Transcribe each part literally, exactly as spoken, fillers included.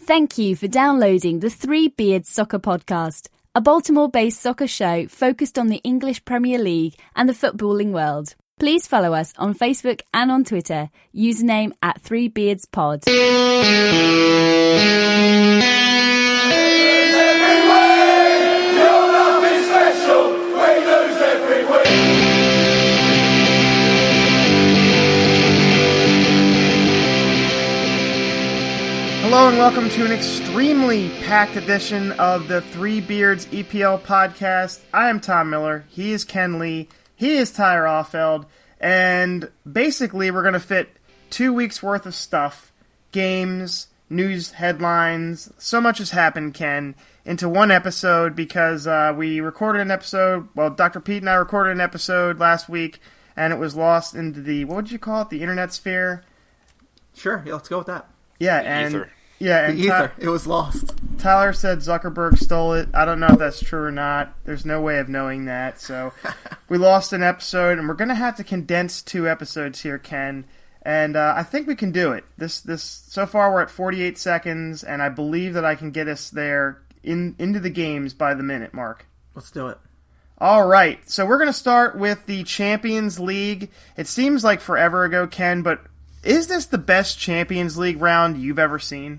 Thank you for downloading the Three Beards Soccer Podcast, a Baltimore-based soccer show focused on the English Premier League and the footballing world. Please follow us on Facebook and on Twitter, username at Three Beards Pod. Hello and welcome to an extremely packed edition of the Three Beards E P L podcast. I am Tom Miller, he is Ken Lee, he is Tyler Offeld, and basically we're going to fit two weeks worth of stuff, games, news, headlines, so much has happened, Ken, into one episode because uh, we recorded an episode, well, Doctor Pete and I recorded an episode last week, and it was lost into the, what would you call it, the internet sphere? Sure, yeah, let's go with that. Yeah, the and... ether. Yeah, and the ether. Ty- it was lost. Tyler said Zuckerberg stole it. I don't know if that's true or not. There's no way of knowing that. So we lost an episode, and we're going to have to condense two episodes here, Ken. And uh, I think we can do it. This this so far we're at forty-eight seconds, and I believe that I can get us there in into the games by the minute mark. Let's do it. All right. So we're going to start with the Champions League. It seems like forever ago, Ken, but is this the best Champions League round you've ever seen?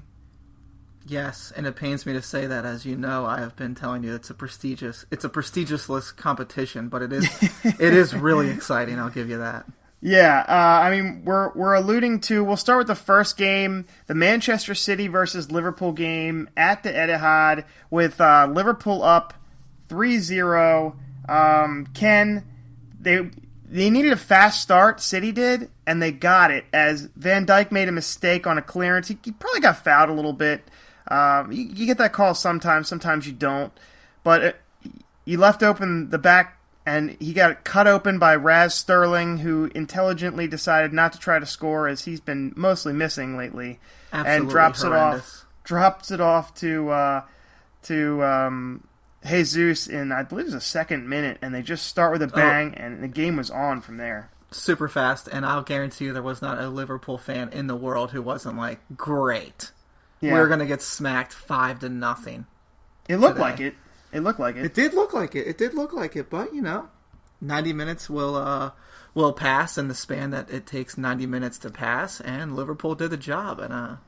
Yes, and it pains me to say that. As you know, I have been telling you it's a prestigious, it's a prestigious competition, but it is, it is really exciting. I'll give you that. Yeah, uh, I mean, we're we're alluding to. We'll start with the first game, the Manchester City versus Liverpool game at the Etihad, with uh, Liverpool up three zero. Um, Ken, they they needed a fast start. City did, and they got it as Van Dijk made a mistake on a clearance. He, he probably got fouled a little bit. Um, you, you get that call sometimes, sometimes you don't. But it, you left open the back, and he got cut open by Raz Sterling, who intelligently decided not to try to score, as he's been mostly missing lately, Absolutely and drops horrendous. it off, drops it off to uh, to um, Jesus in I believe it was the second minute, and they just start with a bang, oh. and the game was on from there. Super fast, and I'll guarantee you there was not a Liverpool fan in the world who wasn't like, great. Yeah. We're going to get smacked five to nothing. It looked today. like it. It looked like it. It did look like it. It did look like it. But, you know, ninety minutes will uh, will pass in the span that it takes ninety minutes to pass. And Liverpool did the job. And uh,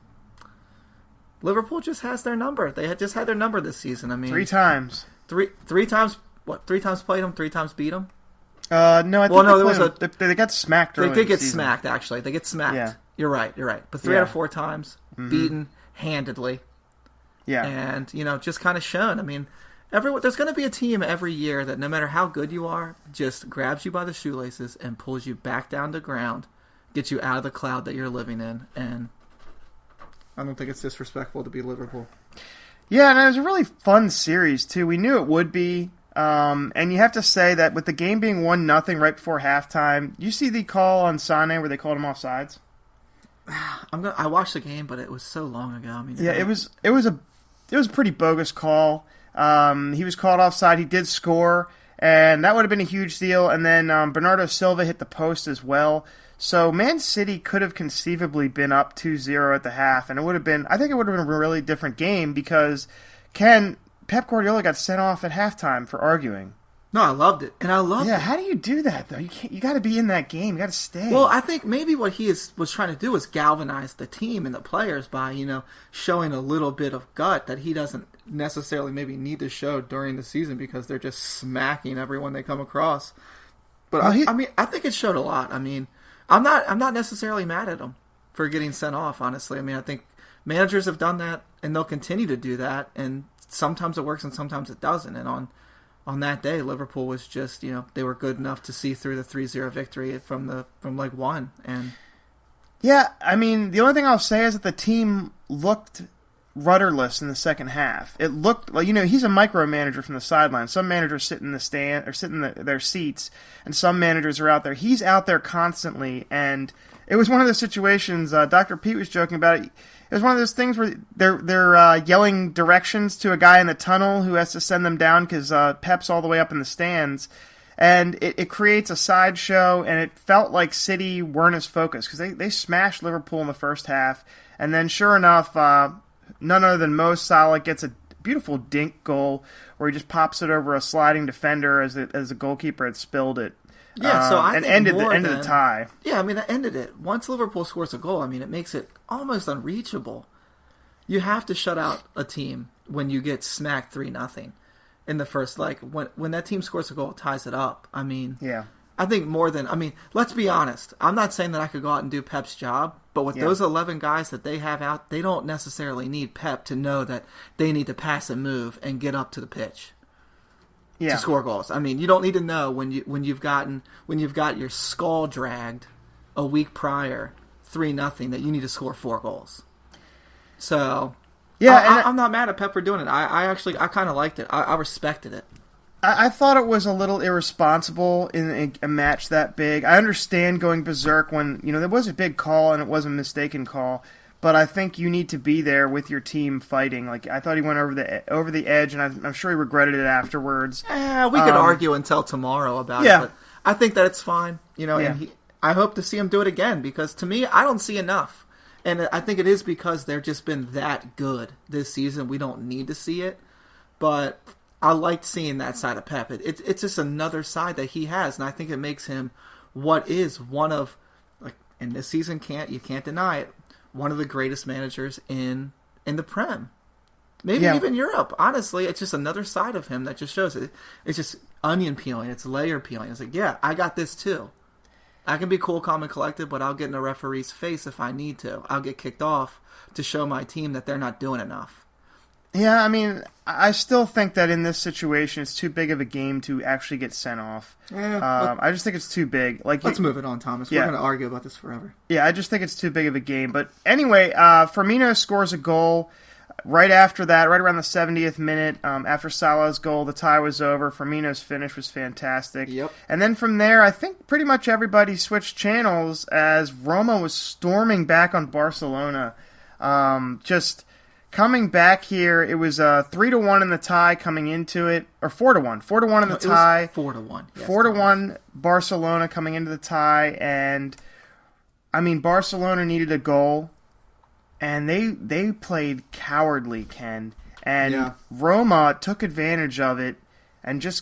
Liverpool just has their number. They had just had their number this season. I mean, Three times. Three three times, what, three times played them? Three times beat them? Uh, no, I think well, no, they, there was them, a, they, they got smacked early They did in the get season. smacked, actually. They get smacked. Yeah. You're right, you're right. But three yeah. out of four times, mm-hmm. beaten handedly. Yeah. And, you know, just kind of shown. I mean, every, there's going to be a team every year that no matter how good you are, just grabs you by the shoelaces and pulls you back down to ground, gets you out of the cloud that you're living in. And I don't think it's disrespectful to be Liverpool. Yeah, and it was a really fun series, too. We knew it would be. Um, and you have to say that with the game being one nothing right before halftime, you see the call on Sane where they called him offsides? I'm gonna, I watched the game, but it was so long ago. I mean, yeah, it was it was a it was a pretty bogus call. Um, he was called offside. He did score, and that would have been a huge deal. And then um, Bernardo Silva hit the post as well. So Man City could have conceivably been up two zero at the half, and it would have been. I think it would have been a really different game because Ken Pep Guardiola got sent off at halftime for arguing. No, I loved it, and I loved yeah, it. Yeah, how do you do that though? You can't. You got to be in that game. You got to stay. Well, I think maybe what he is was trying to do is galvanize the team and the players by, you know, showing a little bit of gut that he doesn't necessarily maybe need to show during the season because they're just smacking everyone they come across. But well, I, he, I mean, I think it showed a lot. I mean, I'm not, I'm not necessarily mad at him for getting sent off. Honestly, I mean, I think managers have done that and they'll continue to do that. And sometimes it works and sometimes it doesn't. And on. On that day, Liverpool was just, you know, they were good enough to see through the three zero victory from the from leg one. And yeah, I mean, the only thing I'll say is that the team looked rudderless in the second half. It looked like, you know, he's a micromanager from the sideline. Some managers sit in the stand or sit in the, their seats, and some managers are out there. He's out there constantly, and it was one of those situations. Uh, Doctor Pete was joking about it. It was one of those things where they're they're uh, yelling directions to a guy in the tunnel who has to send them down because uh, Pep's all the way up in the stands, and it, it creates a sideshow. And it felt like City weren't as focused because they they smashed Liverpool in the first half, and then sure enough, uh, none other than Mo Salah gets a beautiful dink goal where he just pops it over a sliding defender as the, as the goalkeeper had spilled it. Yeah, so I um, and think ended more the end than, of the tie. Yeah, I mean, that ended it. Once Liverpool scores a goal, I mean, it makes it almost unreachable. You have to shut out a team when you get smacked three nothing in the first leg. When when that team scores a goal, it ties it up. I mean, yeah. I think more than, I mean, let's be honest. I'm not saying that I could go out and do Pep's job, but with yeah. those eleven guys that they have out, they don't necessarily need Pep to know that they need to pass and move and get up to the pitch. Yeah. To score goals. I mean, you don't need to know when you when you've gotten when you've got your skull dragged a week prior three nothing that you need to score four goals. So yeah, I, and I, I'm not mad at Pep for doing it. I, I actually I kind of liked it. I, I respected it. I, I thought it was a little irresponsible in a, a match that big. I understand going berserk when you know there was a big call and it was a mistaken call. But I think you need to be there with your team fighting. Like I thought he went over the over the edge, and I'm, I'm sure he regretted it afterwards. Eh, we could um, argue until tomorrow about yeah. it, but I think that it's fine. You know, Yeah. and he, I hope to see him do it again because to me, I don't see enough, and I think it is because they've just been that good this season. We don't need to see it, but I liked seeing that side of Pep. It, it, it's just another side that he has, and I think it makes him what is one of like in this season. Can't you can't deny it. One of the greatest managers in in the Prem. Maybe Yeah. even Europe. Honestly, it's just another side of him that just shows it. It's just onion peeling. It's layer peeling. It's like, yeah, I got this too. I can be cool, calm, and collected, but I'll get in a referee's face if I need to. I'll get kicked off to show my team that they're not doing enough. Yeah, I mean, I still think that in this situation, it's too big of a game to actually get sent off. Yeah, um, I just think it's too big. Like, Let's move it on, Thomas. We're Yeah. going to argue about this forever. Yeah, I just think it's too big of a game. But anyway, uh, Firmino scores a goal. Right after that, right around the seventieth minute, um, after Salah's goal, the tie was over. Firmino's finish was fantastic. Yep. And then from there, I think pretty much everybody switched channels as Roma was storming back on Barcelona. Um, just coming back here, it was uh, three to one in the tie coming into it, or four to one, four to one in the No, it was tie. four to one. Yes, Four to Thomas. one, Barcelona coming into the tie, and I mean Barcelona needed a goal, and they they played cowardly, Ken, and Yeah. Roma took advantage of it, and just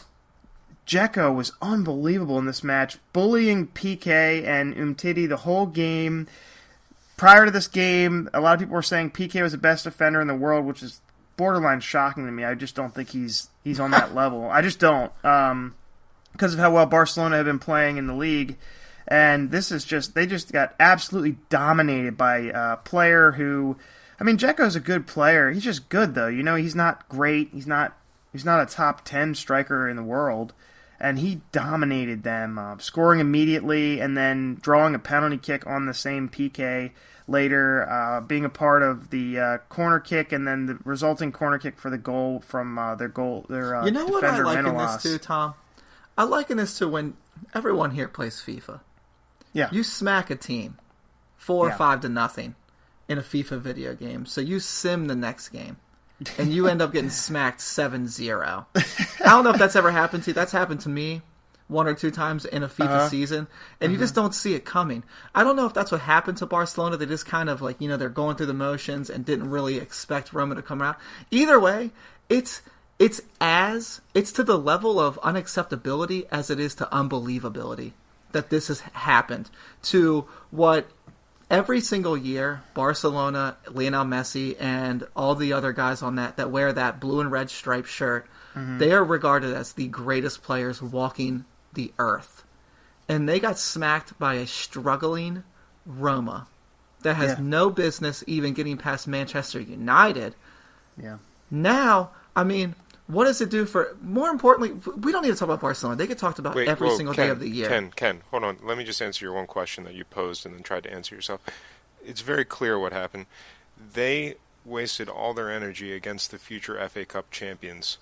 Dzeko was unbelievable in this match, bullying P K and Umtiti the whole game. Prior to this game, a lot of people were saying P K was the best defender in the world, which is borderline shocking to me. I just don't think he's he's on that level. I just don't, um, because of how well Barcelona have been playing in the league. And this is just, they just got absolutely dominated by a player who, I mean, Dzeko's a good player. He's just good, though. You know, he's not great. He's not he's not a top ten striker in the world. And he dominated them, uh, scoring immediately and then drawing a penalty kick on the same P K later, uh, being a part of the uh, corner kick and then the resulting corner kick for the goal from uh, their goal. Their uh, You know what I defender, like in Manolas. this too, Tom? I liken this to when everyone here plays FIFA. Yeah, You smack a team four Yeah. or five to nothing in a FIFA video game, so you sim the next game, and you end up getting smacked seven zero. I don't know if that's ever happened to you. That's happened to me one or two times in a FIFA Uh-huh. season, and you just don't see it coming. I don't know if that's what happened to Barcelona. They just kind of like, you know, they're going through the motions and didn't really expect Roma to come out. Either way, it's it's as it's to the level of unacceptability as it is to unbelievability that this has happened to what every single year Barcelona, Lionel Messi, and all the other guys on that that wear that blue and red striped shirt, Mm-hmm. they are regarded as the greatest players walking the earth. And they got smacked by a struggling Roma that has Yeah. no business even getting past Manchester United. yeah. Now, I mean, what does it do for... More importantly, we don't need to talk about Barcelona. They get talked about Wait, every whoa, single Ken, day of the year. Ken, Ken, hold on. Let me just answer your one question that you posed and then tried to answer yourself. It's very clear what happened. They wasted all their energy against the future F A Cup champions.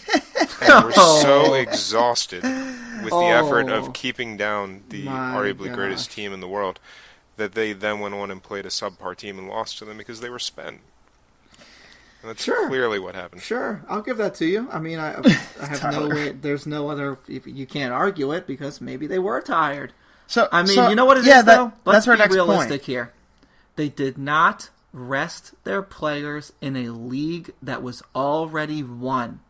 And were so exhausted with the effort Oh. of keeping down the My arguably gosh. greatest team in the world that they then went on and played a subpar team and lost to them because they were spent. And that's Sure. clearly what happened. Sure, I'll give that to you. I mean, I, I have no Tyler. way. There's no other. You can't argue it because maybe they were tired. So I mean, so- you know what it is, yeah, that- though. Let's that's our be next realistic point. here. They did not rest their players in a league that was already won?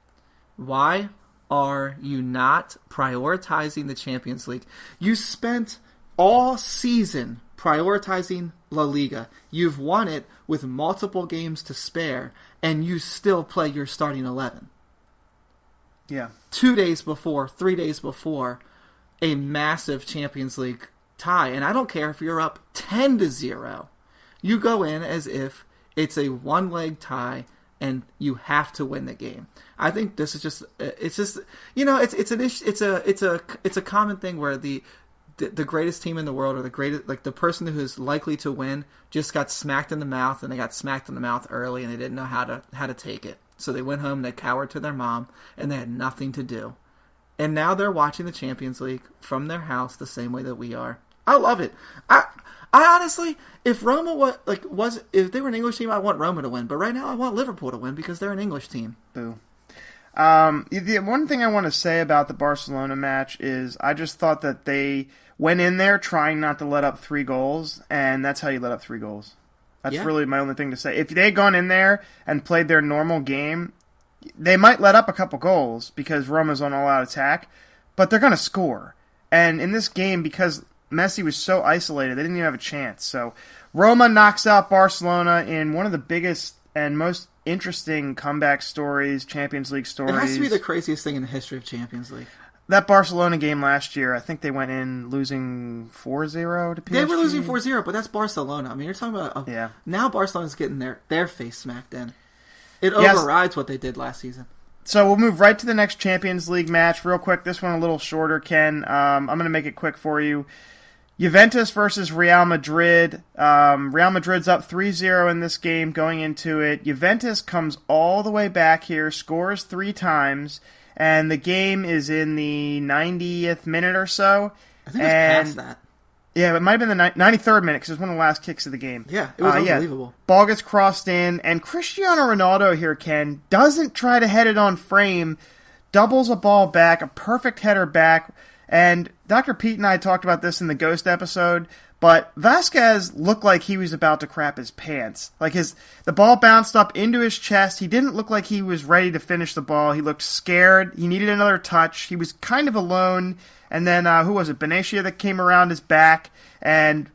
Why are you not prioritizing the Champions League? You spent all season prioritizing La Liga. You've won it with multiple games to spare, and you still play your starting eleven. Yeah. Two days before, three days before, a massive Champions League tie. And I don't care if you're up ten to zero. You go in as if it's a one-leg tie and you have to win the game. I think this is just, it's just, you know, it's it's an issue, it's a it's a it's a common thing where the the, the greatest team in the world, or the greatest, like the person who's likely to win, just got smacked in the mouth, and they got smacked in the mouth early, and they didn't know how to how to take it. So they went home, and they cowered to their mom, and they had nothing to do. And now they're watching the Champions League from their house the same way that we are. I love it. I I honestly, if Roma was like was if they were an English team, I want Roma to win. But right now, I want Liverpool to win because they're an English team. Boo. Um, the one thing I want to say about the Barcelona match is I just thought that they went in there trying not to let up three goals, and that's how you let up three goals. That's Yeah. really my only thing to say. If they had gone in there and played their normal game, they might let up a couple goals because Roma's on all-out attack, but they're going to score. And in this game, because Messi was so isolated, they didn't even have a chance. So Roma knocks out Barcelona in one of the biggest and most interesting comeback stories, Champions League stories. It has to be the craziest thing in the history of Champions League. That Barcelona game last year, I think they went in losing four zero to P S G. They were losing four zero, but that's Barcelona. I mean, you're talking about... A, Yeah. Now Barcelona's getting their, their face smacked in. It Yes. overrides what they did last season. So we'll move right to the next Champions League match. Real quick, this one a little shorter, Ken. Um, I'm going to make it quick for you. Juventus versus Real Madrid. Um, Real Madrid's up three zero in this game going into it. Juventus comes all the way back here, scores three times, and the game is in the ninetieth minute or so. I think it was and, past that. Yeah, it might have been the ninety-third minute because it was one of the last kicks of the game. Yeah, it was Uh, unbelievable. Yeah. Ball gets crossed in, and Cristiano Ronaldo here, Ken, doesn't try to head it on frame, doubles a ball back, a perfect header back, and Doctor Pete and I talked about this in the Ghost episode, but Vasquez looked like he was about to crap his pants. Like his the ball bounced up into his chest. He didn't look like he was ready to finish the ball. He looked scared. He needed another touch. He was kind of alone. And then, uh, who was it? Benicia that came around his back and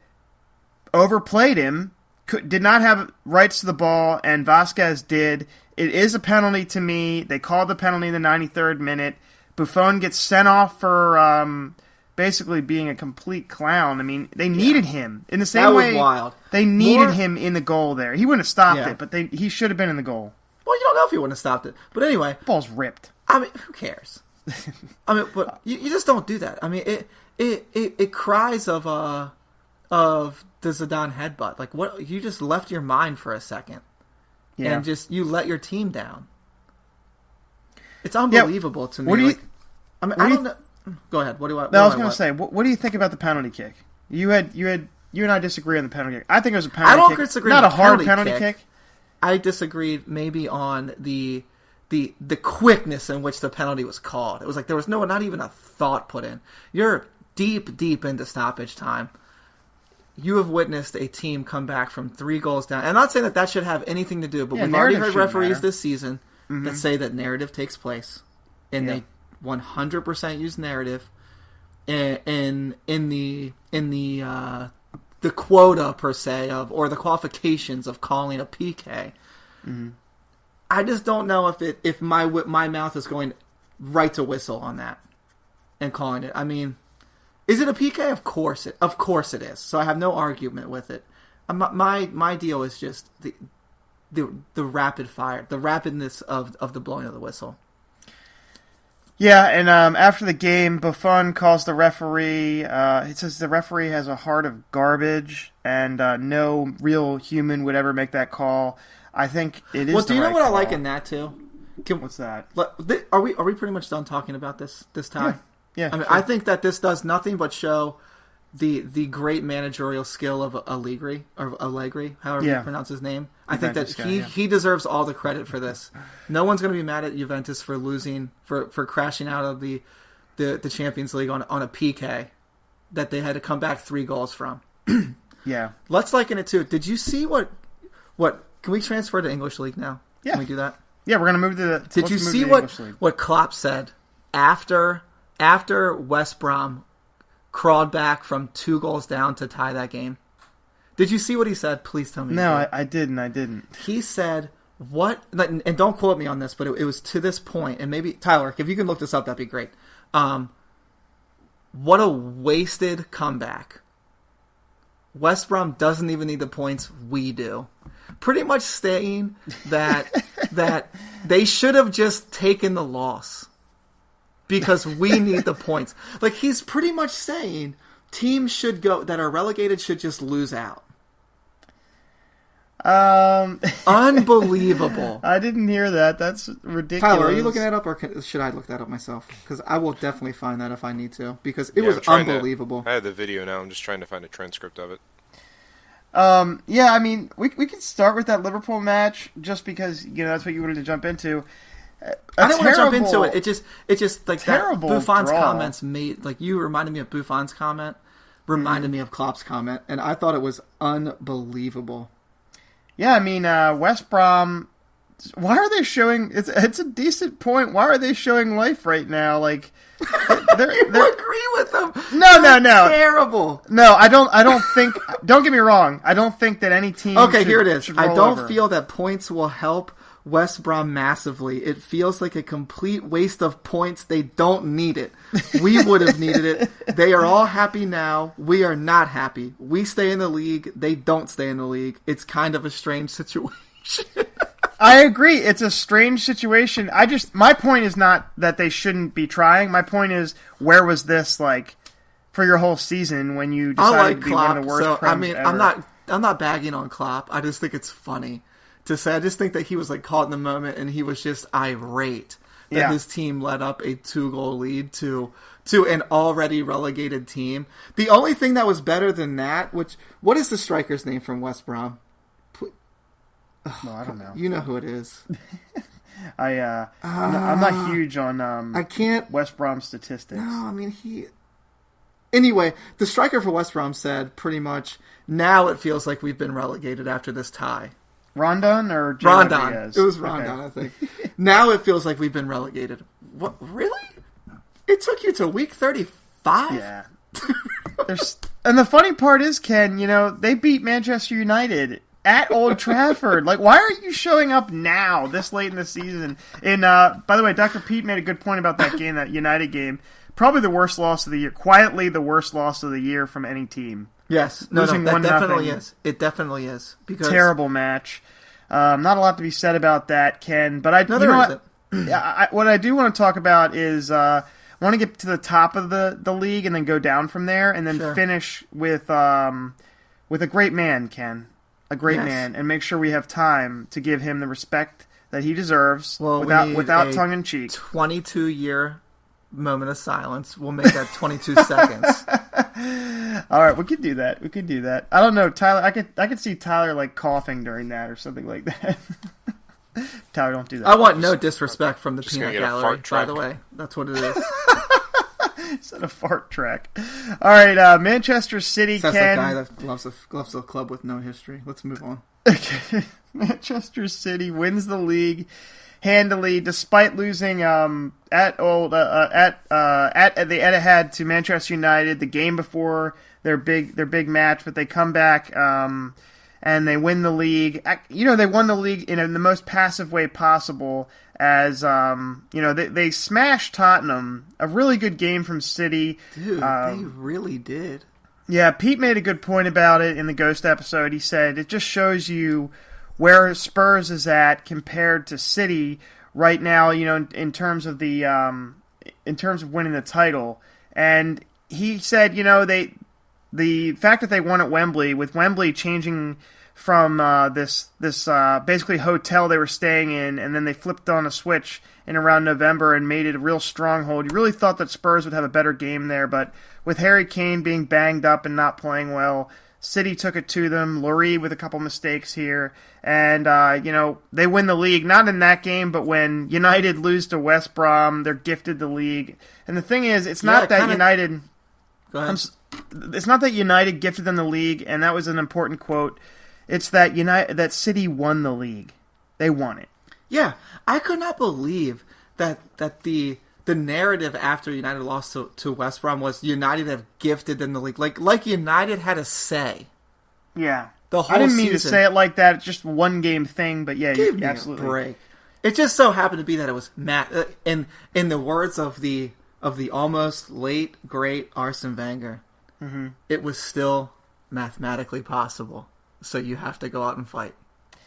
overplayed him. Could, did not have rights to the ball, and Vasquez did. It is a penalty to me. They called the penalty in the ninety-third minute. Buffon gets sent off for um, basically being a complete clown. I mean, they needed yeah. him in the same that was way. Wild. They needed More... him in the goal there. He wouldn't have stopped yeah. it, but they, he should have been in the goal. Well, you don't know if he wouldn't have stopped it. But anyway, ball's ripped. I mean, who cares? I mean, but you, you just don't do that. I mean, it it it, it cries of uh of the Zidane headbutt. Like, what? You just left your mind for a second, yeah. and just you let your team down. It's unbelievable yeah. to me. What do you? Like, I mean, I don't know. Go ahead. What do I? What no, I was going to say. What, what do you think about the penalty kick? You had you had you and I disagree on the penalty kick. I think it was a penalty. I don't kick. disagree. Not on a the hard penalty, penalty kick. kick. I disagreed maybe on the the the quickness in which the penalty was called. It was like there was no not even a thought put in. You're deep deep into stoppage time. You have witnessed a team come back from three goals down. I'm not saying that that should have anything to do, but yeah, we've already heard shouldn't referees matter. this season mm-hmm. that say that narrative takes place, and yeah. they one hundred percent use narrative in in, in the in the uh, the quota per se of or the qualifications of calling a P K. Mm-hmm. I just don't know if it if my my mouth is going right to whistle on that and calling it. I mean, is it a P K? Of course it. Of course it is. So I have no argument with it. My my deal is just the the the rapid fire, the rapidness of of the blowing of the whistle. Yeah, and um, after the game, Buffon calls the referee. Uh, it says the referee has a heart of garbage, and uh, no real human would ever make that call. I think it is. Well, do you the know right what call. I like in that too? Can, What's that? Are we are we pretty much done talking about this this time? Yeah. yeah I mean, sure. I think that this does nothing but show the the great managerial skill of Allegri or Allegri, however yeah. you pronounce his name. I think that guy, he, yeah. he deserves all the credit for this. No one's going to be mad at Juventus for losing for, for crashing out of the, the the Champions League on on a P K that they had to come back three goals from. yeah. Let's liken it to. Did you see what what? Can we transfer to English League now? Yeah. Can we do that? Yeah, we're gonna move to the. Did you see what what Klopp said after after West Brom crawled back from two goals down to tie that game? Did you see what he said? Please tell me. No, I, I didn't. I didn't. He said, "What?" And don't quote me on this, but it, it was to this point, and maybe Tyler, if you can look this up, that'd be great. Um, what a wasted comeback. West Brom doesn't even need the points, we do. Pretty much saying that that they should have just taken the loss because we need the points. Like, he's pretty much saying teams should go that are relegated should just lose out. Um, Unbelievable. I didn't hear that. That's ridiculous. Tyler, are you looking that up, or can, should I look that up myself? Because I will definitely find that if I need to. Because it yeah, was unbelievable. To, I have the video now. I'm just trying to find a transcript of it. Um, yeah, I mean, we we can start with that Liverpool match just because you know that's what you wanted to jump into. A I didn't terrible, want to jump into it. It just, it just like terrible that Buffon's draw. comments made like you reminded me of Buffon's comment, reminded mm. me of Klopp's comment, and I thought it was unbelievable. Yeah, I mean, uh, West Brom. Why are they showing? It's it's a decent point. Why are they showing life right now? Like, they're, you they're, agree with them? No, they're no, no. Terrible. No, I don't. I don't think. Don't get me wrong. I don't think that any team. Okay, should, here it is. I don't over. feel that points will help West Brom massively. It feels like a complete waste of points. They don't need it. We would have needed it. They are all happy now. We are not happy. We stay in the league. They don't stay in the league. It's kind of a strange situation. I agree. It's a strange situation. I just my point is not that they shouldn't be trying. My point is, where was this like for your whole season when you decided I like to be Klopp, one of the worst? So, I mean, ever? I'm not I'm not bagging on Klopp. I just think it's funny to say. I just think that he was like caught in the moment and he was just irate that yeah. his team led up a two goal lead to to an already relegated team. The only thing that was better than that, which what is the striker's name from West Brom? No, I don't know. You know who it is. I, uh, uh, I'm, not, I'm not huge on um, I can't, West Brom statistics. No, I mean, he... Anyway, the striker for West Brom said pretty much, now it feels like we've been relegated after this tie. Rondon or Jay Rondon. Rodriguez? It was Rondon, okay. I think. Now it feels like we've been relegated. What? Really? It took you to week thirty-five? Yeah. There's, and the funny part is, Ken, you know, they beat Manchester United at Old Trafford. Like, why are you showing up now, this late in the season? And, uh, by the way, Doctor Pete made a good point about that game, that United game. Probably the worst loss of the year. Quietly the worst loss of the year from any team. Yes. No, Losing no, that one definitely nothing. is. It definitely is. Because terrible match. Um, not a lot to be said about that, Ken. But I, no, you know what? what? I, what I do want to talk about is uh, I want to get to the top of the, the league and then go down from there and then sure. finish with um, with a great man, Ken. A great yes. man, and make sure we have time to give him the respect that he deserves well, without we without tongue in cheek. twenty-two year moment of silence. We'll make that twenty-two seconds. All right, we could do that. We could do that. I don't know, Tyler. I could I could see Tyler like coughing during that or something like that. Tyler, don't do that. I want no disrespect from the Just peanut gonna get a gallery. fart By track. the way, that's what it is. It's a fart track. All right, uh, Manchester City. That's Ken. the guy that loves a, loves a club with no history. Let's move on. Okay. Manchester City wins the league handily, despite losing um, at old uh, uh, at uh, at at the Etihad to Manchester United the game before their big their big match. But they come back um, and they win the league. You know, they won the league in, a, in the most passive way possible. As um, you know, they they smashed Tottenham. A really good game from City. Dude, um, they really did. Yeah, Pete made a good point about it in the Ghost episode. He said it just shows you where Spurs is at compared to City right now, you know, in, in terms of the um, in terms of winning the title. And he said, you know, they the fact that they won at Wembley, with Wembley changing from uh, this this uh, basically hotel they were staying in, and then they flipped on a switch in around November and made it a real stronghold. You really thought that Spurs would have a better game there, but with Harry Kane being banged up and not playing well, City took it to them. Lloris with a couple mistakes here, and uh, you know, they win the league. Not in that game, but when United lose to West Brom, they're gifted the league. And the thing is, it's not Yeah, that kinda... United. Go ahead. I'm, it's not that United gifted them the league, and that was an important quote. It's that United, that City won the league. They won it. Yeah, I could not believe that that the the narrative after United lost to, to West Brom was United have gifted them the league. Like like United had a say. Yeah. The whole I didn't mean to season. say it like that. It's just one game thing, but yeah, Give you, me absolutely. a break. It just so happened to be that it was Matt. Uh, in in the words of the of the almost late great Arsene Wenger, mm-hmm. it was still mathematically possible. So you have to go out and fight.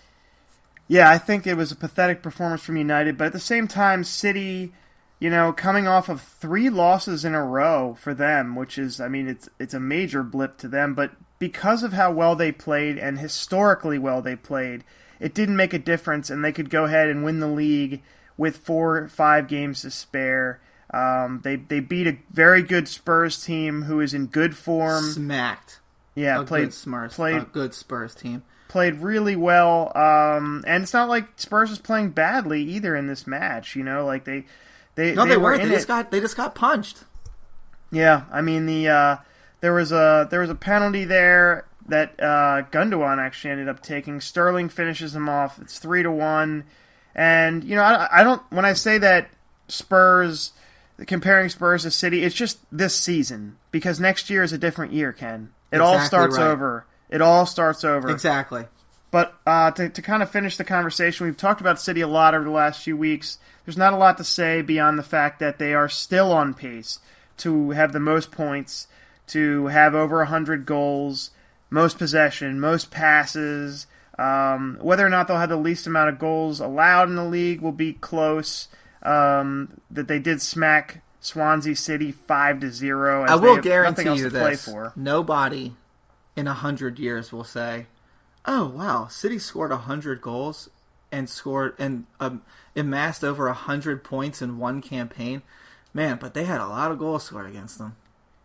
Yeah, I think it was a pathetic performance from United, but at the same time, City, you know, coming off of three losses in a row for them, which is, I mean, it's it's a major blip to them, but because of how well they played and historically well they played, it didn't make a difference, and they could go ahead and win the league with four or five games to spare. Um, they they beat a very good Spurs team who is in good form. Smacked. Yeah, a played good Spurs, played a good Spurs team. Played really well, um, and it's not like Spurs is playing badly either in this match. You know, like they, they no, they, they were weren't. in They just it. got they just got punched. Yeah, I mean the uh, there was a there was a penalty there that uh, Gundogan actually ended up taking. Sterling finishes him off. It's three to one, and you know I, I don't when I say that Spurs comparing Spurs to City, it's just this season because next year is a different year, Ken. It Exactly all starts right. over. It all starts over. Exactly. But uh, to, to kind of finish the conversation, we've talked about City a lot over the last few weeks. There's not a lot to say beyond the fact that they are still on pace to have the most points, to have over one hundred goals, most possession, most passes. Um, whether or not they'll have the least amount of goals allowed in the league will be close. Um, that they did smack Swansea City five to zero. I will they have guarantee nothing else you to play this: for. nobody in a hundred years will say, "Oh wow, City scored a hundred goals and scored and um, amassed over a hundred points in one campaign." Man, but they had a lot of goals scored against them.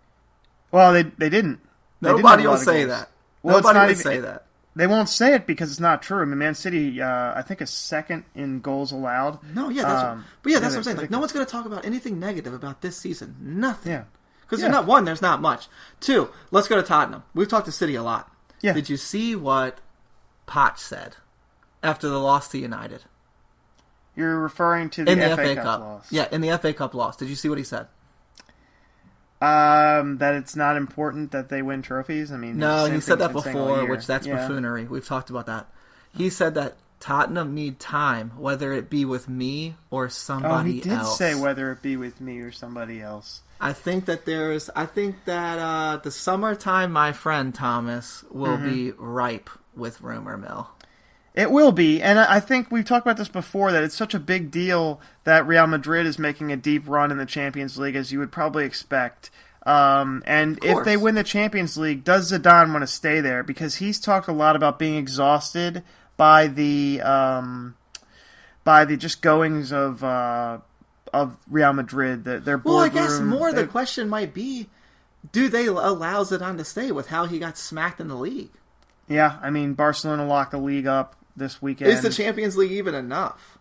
Well, they they didn't. They didn't Nobody have a will lot of say goals. that. Well, it's Nobody not would even- say it- that. They won't say it because it's not true. I mean, Man City, uh, I think, is second in goals allowed. No, yeah, that's Um, what, but yeah, that's yeah, what I'm saying. they- Like, no one's going to talk about anything negative about this season. Nothing. Yeah. Because Yeah. there's not one, there's not much. Two, let's go to Tottenham. We've talked to City a lot. Yeah. Did you see what Poch said after the loss to United You're referring to the, in the F A, Cup, Cup? loss. Yeah, in the F A Cup loss. Did you see what he said? Um, that it's not important that they win trophies. I mean, No, same he said thing that he's been saying all before, year. which that's Yeah. buffoonery. We've talked about that. He said that Tottenham need time, whether it be with me or Oh, somebody he did else. say whether it be with me or somebody else. I think that there's. I think that uh, the summertime, my friend Thomas, will Mm-hmm. be ripe with rumor mill. It will be, and I I think we've talked about this before, that it's such a big deal that Real Madrid is making a deep run in the Champions League, as you would probably expect. Um, and Of if course. they win the Champions League, does Zidane want to stay there? Because he's talked a lot about being exhausted by the um, by the just goings of uh, of Real Madrid. The, their Well, I boardroom. guess more the They- question might be, do they allow Zidane to stay with how he got smacked in the league? Yeah, I mean, Barcelona locked the league up this weekend. Is the Champions League even enough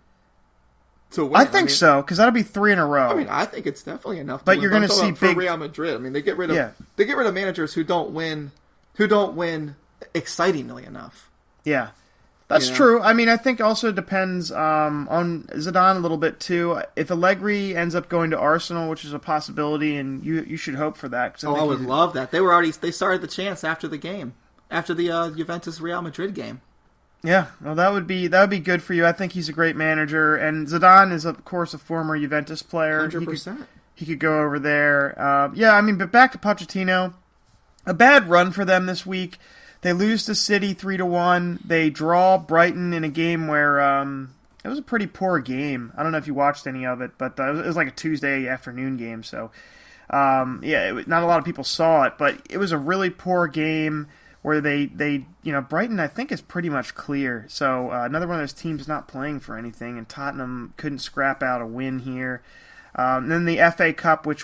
to win? I think mean, so, because that'll be three in a row. I mean, I think it's definitely enough. To But win. you're I'm gonna talking see about for big- Real Madrid. I mean, they get rid of Yeah. they get rid of managers who don't win, who don't win excitingly enough. Yeah, that's You know? true. I mean, I think also it depends um, on Zidane a little bit too. If Allegri ends up going to Arsenal, which is a possibility, and you you should hope for that. 'cause Oh, I think would he's- love that. They were already they started the chance after the game, after the uh, Juventus Real Madrid game. Yeah, well, that would be that would be good for you. I think he's a great manager, and Zidane is of course a former Juventus player. Hundred He could- percent. He could go over there. Uh, yeah, I mean, but back to Pochettino. A bad run for them this week. They lose to City three to one. They draw Brighton in a game where um, it was a pretty poor game. I don't know if you watched any of it, but uh, it was like a Tuesday afternoon game. So um, yeah, it, not a lot of people saw it, but it was a really poor game where they, they you know, Brighton I think is pretty much clear. So uh, another one of those teams not playing for anything, and Tottenham couldn't scrap out a win here. Um, then the F A Cup, which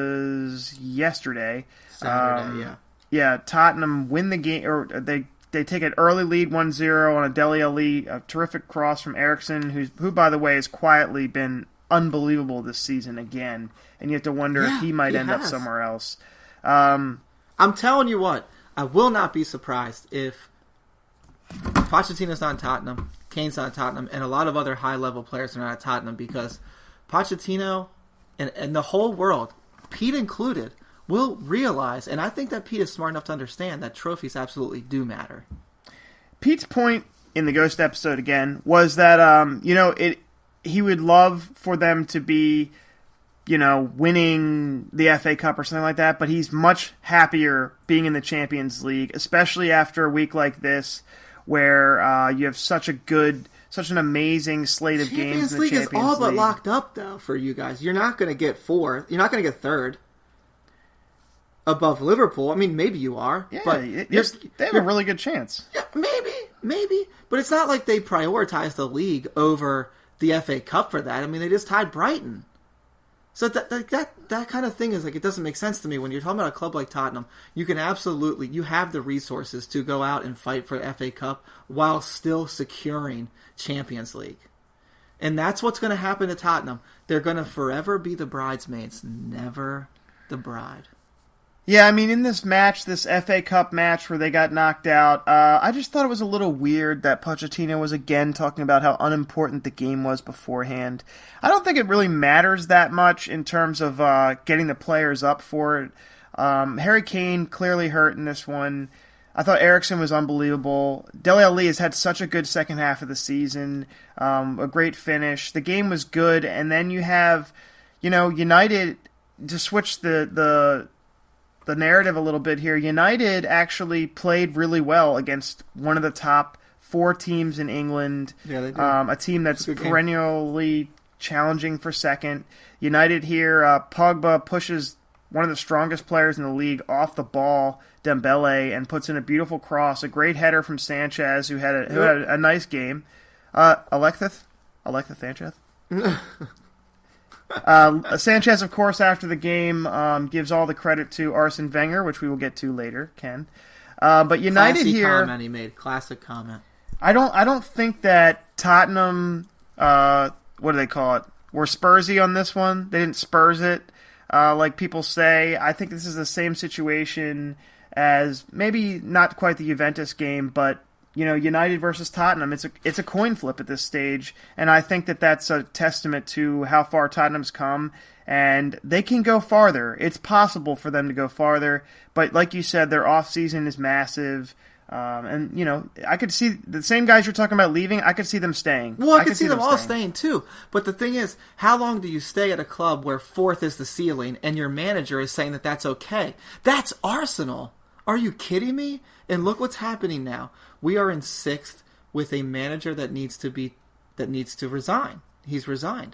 was yesterday. Saturday, um, yeah. Yeah, Tottenham win the game, or they they take an early lead one zero on a Dele Alli, a terrific cross from Eriksson, who's, who, by the way, has quietly been unbelievable this season again, and you have to wonder Yeah, if he might he end up has. somewhere else. Um, I'm telling you what, I will not be surprised if Pochettino's not in Tottenham, Kane's not in Tottenham, and a lot of other high-level players are not at Tottenham because Pochettino and, and the whole world, Pete included, will realize, and I think that Pete is smart enough to understand, that trophies absolutely do matter. Pete's point in the Ghost episode, again, was that, um, you know, it he would love for them to be, you know, winning the F A Cup or something like that, but he's much happier being in the Champions League, especially after a week like this, where uh, you have such a good, such an amazing slate of Champions games in the League Champions League. is all but locked up, though, for you guys. You're not going to get fourth. You're not going to get third above Liverpool. I mean, maybe you are. Yeah, but it, you're, they have a really good chance. Yeah, maybe, maybe. But it's not like they prioritize the league over the F A Cup for that. I mean, they just tied Brighton. So that, that that that kind of thing is like, it doesn't make sense to me. When you're talking about a club like Tottenham, you can absolutely, you have the resources to go out and fight for F A Cup while still securing Champions League. And that's what's going to happen to Tottenham. They're going to forever be the bridesmaids, never the bride. Yeah, I mean, in this match, this F A Cup match where they got knocked out, uh, I just thought it was a little weird that Pochettino was again talking about how unimportant the game was beforehand. I don't think it really matters that much in terms of uh, getting the players up for it. Um, Harry Kane clearly hurt in this one. I thought Eriksen was unbelievable. Dele Alli has had such a good second half of the season, um, a great finish. The game was good, and then you have, you know, United, to switch the the... the narrative a little bit here. United actually played really well against one of the top four teams in England. Yeah, they did. Um, a team that's perennially challenging for second. United here, uh, Pogba pushes one of the strongest players in the league off the ball, Dembele, and puts in a beautiful cross, a great header from Sanchez, who had a, who had a, a nice game. Uh, Alexis? Alexis Sanchez? Uh, Sanchez, of course, after the game, um, gives all the credit to Arsene Wenger, which we will get to later, Ken. Uh, but United Classy here, comment he made. Classic comment. I don't, I don't think that Tottenham, uh, what do they call it? Were Spursy on this one. They didn't Spurs it, uh, like people say. I think this is the same situation as maybe not quite the Juventus game, but you know, United versus Tottenham, it's a it's a coin flip at this stage, and I think that that's a testament to how far Tottenham's come, and they can go farther. It's possible for them to go farther, but like you said, their off-season is massive, um, and, you know, I could see the same guys you're talking about leaving, I could see them staying. Well, I, I could see, see them, them all staying. staying, too, but the thing is, how long do you stay at a club where fourth is the ceiling, and your manager is saying that that's okay? That's Arsenal! Are you kidding me? And look what's happening now. We are in sixth with a manager that needs to be that needs to resign. He's resigned.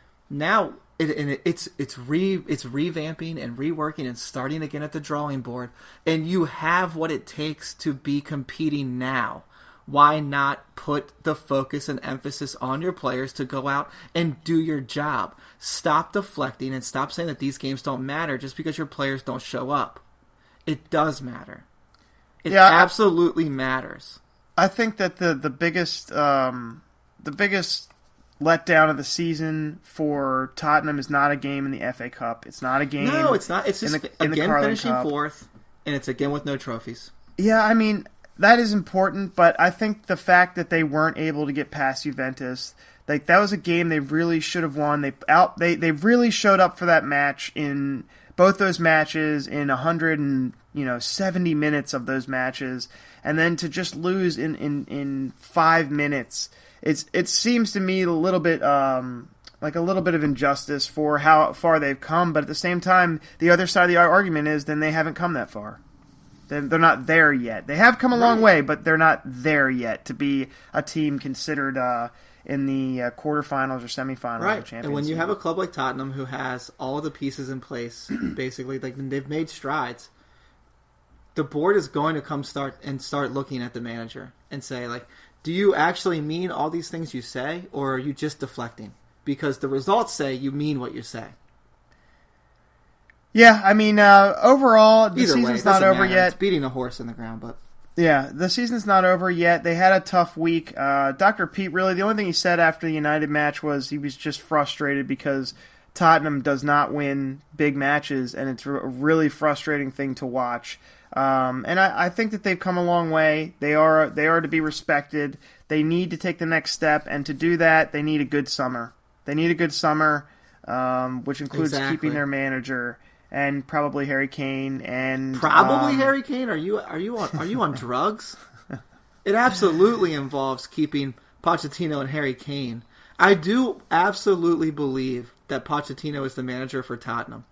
Now it, and it, it's it's re it's revamping and reworking and starting again at the drawing board. And you have what it takes to be competing now. Why not put the focus and emphasis on your players to go out and do your job? Stop deflecting and stop saying that these games don't matter just because your players don't show up. It does matter. It yeah, absolutely matters. I think that the the biggest um, the biggest letdown of the season for Tottenham is not a game in the F A Cup. It's not a game. No, it's not. It's just the, again finishing Cup. fourth, and it's again with no trophies. Yeah, I mean that is important, but I think the fact that they weren't able to get past Juventus, like that was a game they really should have won. They out they they really showed up for that match in both those matches in a hundred and you know seventy minutes of those matches, and then to just lose in, in, in five minutes, it's it seems to me a little bit um, like a little bit of injustice for how far they've come. But at the same time, the other side of the argument is then they haven't come that far. They're, they're not there yet. They have come a long way, but they're not there yet to be a team considered uh, in the uh, quarterfinals or semifinals right. of the Champions And when you League. have a club like Tottenham who has all of the pieces in place, basically, like they've made strides, the board is going to come start and start looking at the manager and say, like, do you actually mean all these things you say, or are you just deflecting? Because the results say you mean what you say. Yeah, I mean, uh, overall, the Either season's way, not over matter. yet. It's beating a horse in the ground, but... Yeah, the season's not over yet. They had a tough week. Uh, Doctor Pete, really, the only thing he said after the United match was he was just frustrated because Tottenham does not win big matches, and it's a really frustrating thing to watch. Um, and I, I think that they've come a long way. They are they are to be respected. They need to take the next step, and to do that, they need a good summer. They need a good summer, um, which includes exactly. keeping their manager and probably Harry Kane and probably um, Harry Kane. Are you are you on are you on drugs? It absolutely involves keeping Pochettino and Harry Kane. I do absolutely believe that Pochettino is the manager for Tottenham,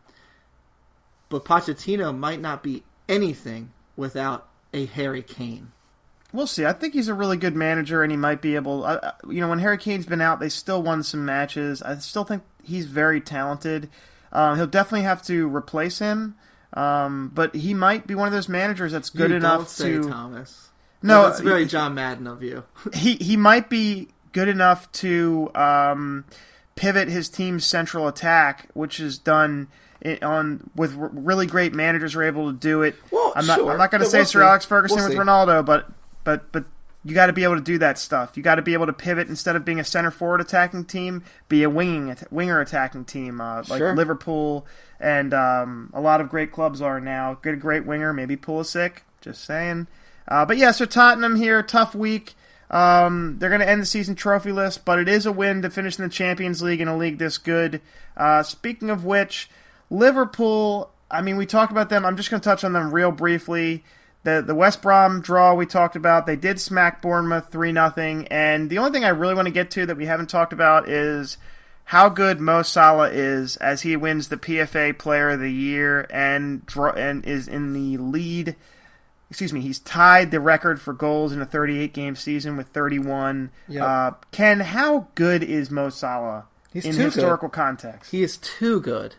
but Pochettino might not be anything without a Harry Kane. We'll see. I think he's a really good manager, and he might be able. Uh, you know, when Harry Kane's been out, they still won some matches. I still think he's very talented. Uh, he'll definitely have to replace him, um, but he might be one of those managers that's good you enough don't say, to. Thomas. No, that's very John Madden of you. he he might be good enough to um, pivot his team's central attack, which is done. It, on with r- really great managers are able to do it. Well, I'm not. sure. I'm not going to Yeah, say we'll Sir see. Alex Ferguson We'll with see. Ronaldo, but but but you got to be able to do that stuff. You got to be able to pivot instead of being a center forward attacking team, be a winging at- winger attacking team, uh, like Sure. Liverpool and um, a lot of great clubs are now. Good, great winger, maybe Pulisic. Just saying. Uh, but yeah, so Tottenham here, tough week. Um, they're going to end the season trophyless, but it is a win to finish in the Champions League in a league this good. Uh, speaking of which. Liverpool, I mean, we talked about them. I'm just going to touch on them real briefly. The the West Brom draw we talked about, they did smack Bournemouth three nothing. And the only thing I really want to get to that we haven't talked about is how good Mo Salah is as he wins the P F A Player of the Year and draw, and is in the lead. Excuse me, he's tied the record for goals in a thirty-eight game season with thirty-one. Yep. Uh, Ken, how good is Mo Salah He's in too historical good. context? He is too good.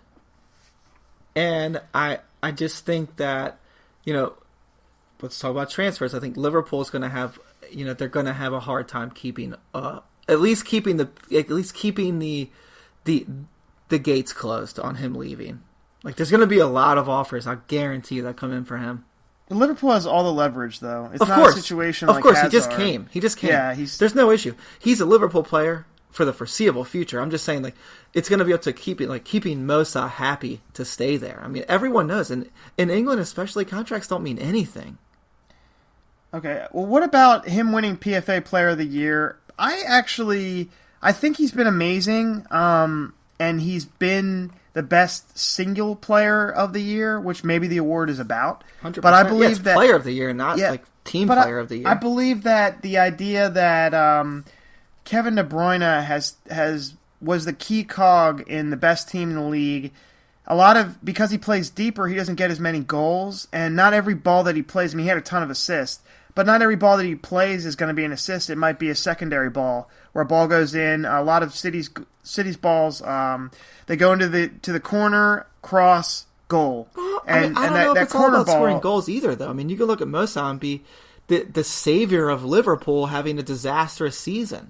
And I I just think that, you know, let's talk about transfers. I think Liverpool's going to have, you know, they're going to have a hard time keeping uh at least keeping the at least keeping the the the gates closed on him leaving. Like there's going to be a lot of offers, I guarantee you, that come in for him. Liverpool has all the leverage, though. It's Of not course. a situation Of like course, Hazard. he just came. He just came. Yeah, he's- There's no issue. He's a Liverpool player for the foreseeable future. I'm just saying, like, it's going to be up to keeping, like, keeping Mo Salah happy to stay there. I mean, everyone knows, and in England especially, contracts don't mean anything. Okay, well, what about him winning P F A Player of the Year? I actually, I think he's been amazing, um, and he's been the best single player of the year, which maybe the award is about. one hundred percent. But I Yeah, believe it's that player of the year, not, yeah, like, team but player I, of the year. I believe that the idea that um, Kevin De Bruyne has has was the key cog in the best team in the league. A lot of because he plays deeper, he doesn't get as many goals, and not every ball that he plays. I mean, he had a ton of assists, but not every ball that he plays is going to be an assist. It might be a secondary ball where a ball goes in. A lot of City's City's balls, um, they go into the to the corner, cross, goal, Well, and I mean, I and don't that, know if that it's all corner about ball. scoring goals either, though. I mean, you can look at Mo Salah and be the the savior of Liverpool having a disastrous season.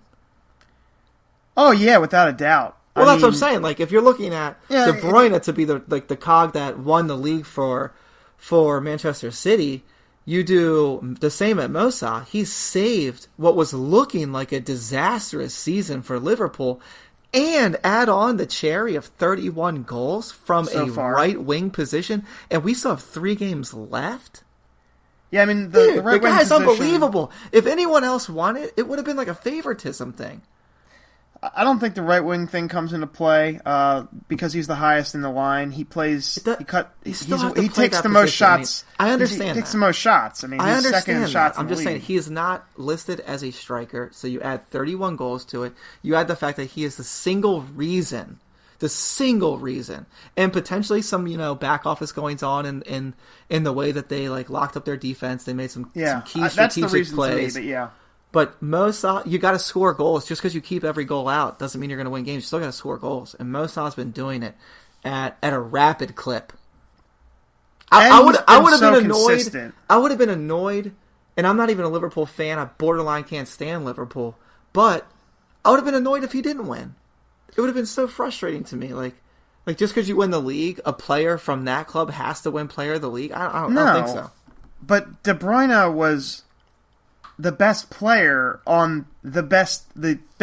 Oh yeah, without a doubt. Well, I that's what I'm mean, saying. Like, if you're looking at Yeah, De it- Bruyne to be the like the cog that won the league for for Manchester City, you do the same at Mo Salah. He saved what was looking like a disastrous season for Liverpool, and add on the cherry of thirty-one goals from So a far. right wing position, and we still have three games left. Yeah, I mean the, Dude, the right the wing guy's position, unbelievable. If anyone else won it, it would have been like a favoritism thing. I don't think the right wing thing comes into play uh, because he's the highest in the line. He plays. It does- he cut. you He's, still have to he play takes that the most position. I mean, shots. I He's- understand He takes that. the most shots. I mean, I he's second in understand shots. that. I'm in the just saying league. he is not listed as a striker, so you add thirty-one goals to it. You add the fact that he is the single reason, the single reason, and potentially some, you know, back office goings on in in, in the way that they like locked up their defense. They made some, Yeah, some key I- that's the strategic reason plays. to me. But yeah, But Mo Salah, you got to score goals. Just because you keep every goal out doesn't mean you're going to win games. You still got to score goals, and Mo Salah's been doing it at at a rapid clip. I, And I would he's I been would have so been annoyed. consistent. I would have been annoyed, and I'm not even a Liverpool fan. I borderline can't stand Liverpool, but I would have been annoyed if he didn't win. It would have been so frustrating to me. Like, like just because you win the league, a player from that club has to win Player of the League. I, I, don't, I don't think No. so. but De Bruyne was the best player on the best the best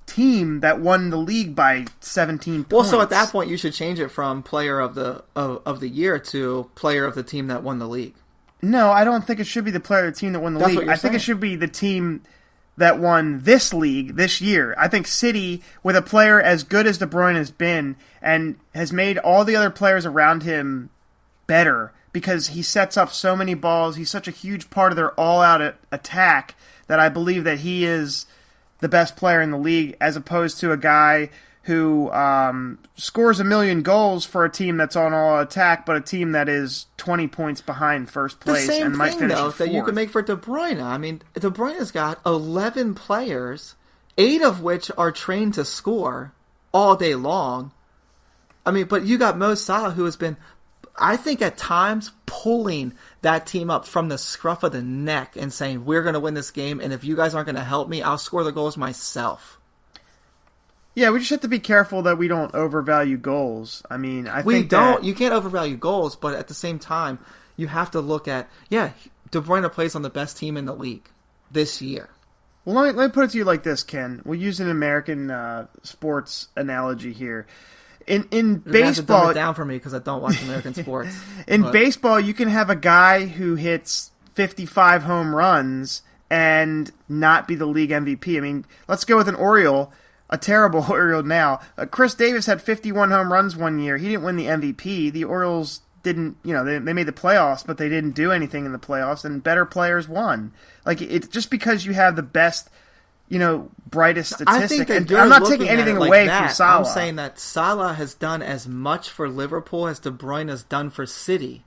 team that won the league by seventeen points. Well, so at that point, you should change it from player of the of, of the year to player of the team that won the league. No, I don't think it should be the player of the team that won the That's league. what you're I think saying. it should be the team that won this league this year. I think City, with a player as good as De Bruyne has been, and has made all the other players around him better because he sets up so many balls. He's such a huge part of their all-out attack that I believe that he is the best player in the league, as opposed to a guy who um, scores a million goals for a team that's on all attack, but a team that is twenty points behind first place the same and might thing, finish though, in fourth. that you can make for De Bruyne. I mean, De Bruyne's got eleven players, eight of which are trained to score all day long. I mean, but you got Mo Salah, who has been, I think at times, pulling that team up from the scruff of the neck and saying, we're going to win this game, and if you guys aren't going to help me, I'll score the goals myself. Yeah, we just have to be careful that we don't overvalue goals. I mean, I we think don't. that... You can't overvalue goals, but at the same time, you have to look at, yeah, De Bruyne plays on the best team in the league this year. Well, let me, let me put it to you like this, Ken. We'll use an American uh, sports analogy here. In in You're gonna have to dumb baseball, it down for me because I don't watch American sports. in but- baseball, you can have a guy who hits fifty-five home runs and not be the league M V P. I mean, let's go with an Oriole, a terrible Oriole now. Uh, Chris Davis had fifty-one home runs one year. He didn't win the M V P. The Orioles didn't, you know, they, they made the playoffs, but they didn't do anything in the playoffs, and better players won. Like, it's just because you have the best, you know, brightest statistic. I think that and you're I'm not looking taking at anything it like away that. from Salah. I'm saying that Salah has done as much for Liverpool as De Bruyne has done for City.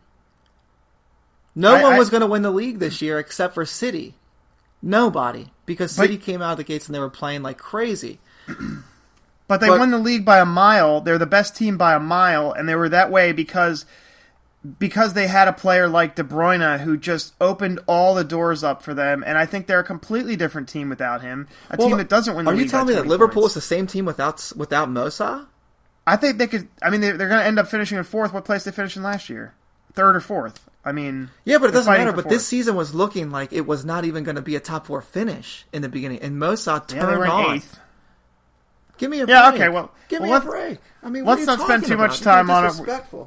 No I- one I- was going to win the league this year except for City. Nobody. Because But- City came out of the gates and they were playing like crazy. But they But- won the league by a mile. They're the best team by a mile, and they were that way because because they had a player like De Bruyne who just opened all the doors up for them. And I think they're a completely different team without him. A Well, team that doesn't win the Are league you telling by me that twenty Liverpool points. is the same team without without Mo Salah? I think they could. I mean, they, they're going to end up finishing in fourth. What place they finished in last year? Third or fourth? I mean, Yeah, but it they're doesn't fighting matter. for But this fourth. season was looking like it was not even going to be a top four finish in the beginning, and Mo Salah yeah, they turned were in on. eighth. Give me a Yeah, break. okay, well- give well, me let's- a break. I mean, let's what are you not spend talking too much about? You're time on it. disrespectful.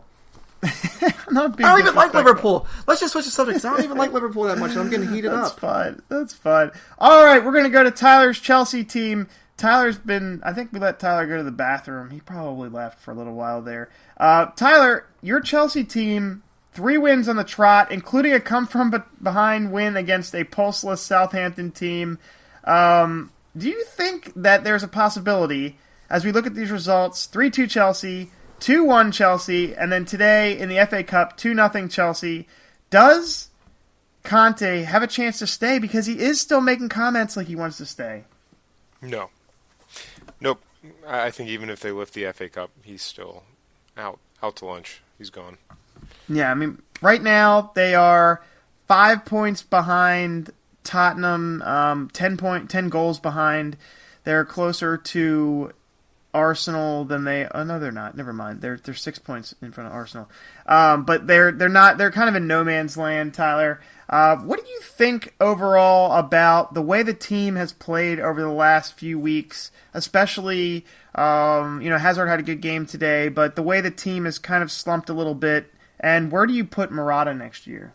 I'm not being I don't even like disrespectful. Liverpool. Let's just switch the subject. 'cause I don't even like Liverpool that much. And I'm getting heated That's up. fun. That's fun. All right, we're going to go to Tyler's Chelsea team. Tyler's been, I think we let Tyler go to the bathroom. He probably left for a little while there. Uh, Tyler, your Chelsea team, three wins on the trot, including a come-from-behind win against a pulseless Southampton team. Um, do you think that there's a possibility, as we look at these results, three two Chelsea, two one Chelsea, and then today in the F A Cup, two nothing Chelsea, does Conte have a chance to stay? Because he is still making comments like he wants to stay. No. Nope. I I think even if they lift the F A Cup, he's still out. Out to lunch. He's gone. Yeah, I mean, right now they are five points behind Tottenham, um, ten point, ten goals behind. They're closer to Arsenal than they. Oh no, they're not. Never mind. They're they're six points in front of Arsenal. Um, but they're they're not. They're kind of in no man's land, Tyler. Uh, what do you think overall about the way the team has played over the last few weeks, especially? Um, you know, Hazard had a good game today, but the way the team has kind of slumped a little bit. And where do you put Morata next year?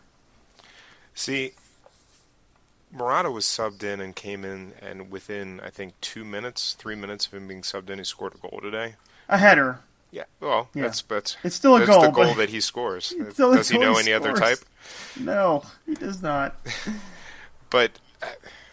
See, Morata was subbed in and came in, and within, I think, two minutes, three minutes of him being subbed in, he scored a goal today. A header. Yeah, well, Yeah. that's that's It's still a that's goal, the goal but- that he scores. It's the only Does he goal know he any other scores. type? No, he does not. But uh,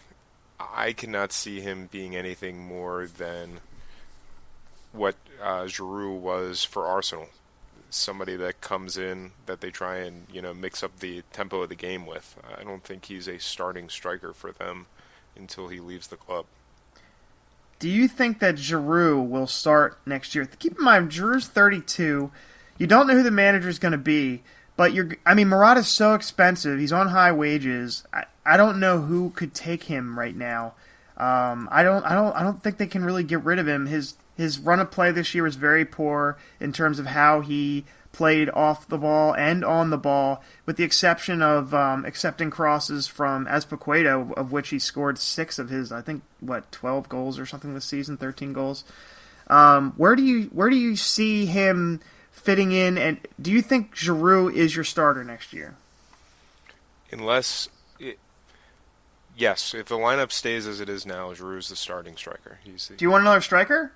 I cannot see him being anything more than what uh, Giroud was for Arsenal. Somebody that comes in that they try and, you know, mix up the tempo of the game with. I don't think he's a starting striker for them until he leaves the club. Do you think that Giroud will start next year? Keep in mind, Giroud's thirty-two. You don't know who the manager is going to be, but you're. I mean, Morata's so expensive. He's on high wages. I, I don't know who could take him right now. Um, I don't. I don't. I don't think they can really get rid of him. His his run of play this year was very poor in terms of how he played off the ball and on the ball, with the exception of um, accepting crosses from Azpilicueta, of which he scored six of his, I think, what, twelve goals or something this season, thirteen goals. Um, where do you where do you see him fitting in, and do you think Giroud is your starter next year? Unless, it, yes, if the lineup stays as it is now, Giroud's the starting striker. He's the, do you want another striker?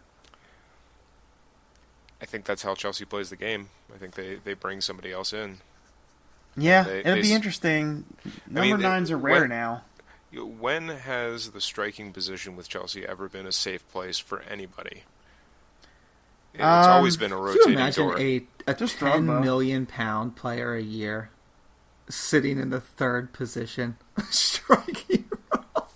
I think that's how Chelsea plays the game. I think they, they bring somebody else in. Yeah, they, it'll they, be interesting. Number I mean, nines are rare when, now. When has the striking position with Chelsea ever been a safe place for anybody? It's Um, always been a Can you rotating imagine door. a, a Just ten Drogba. million pound player a year sitting in the third position, striking role?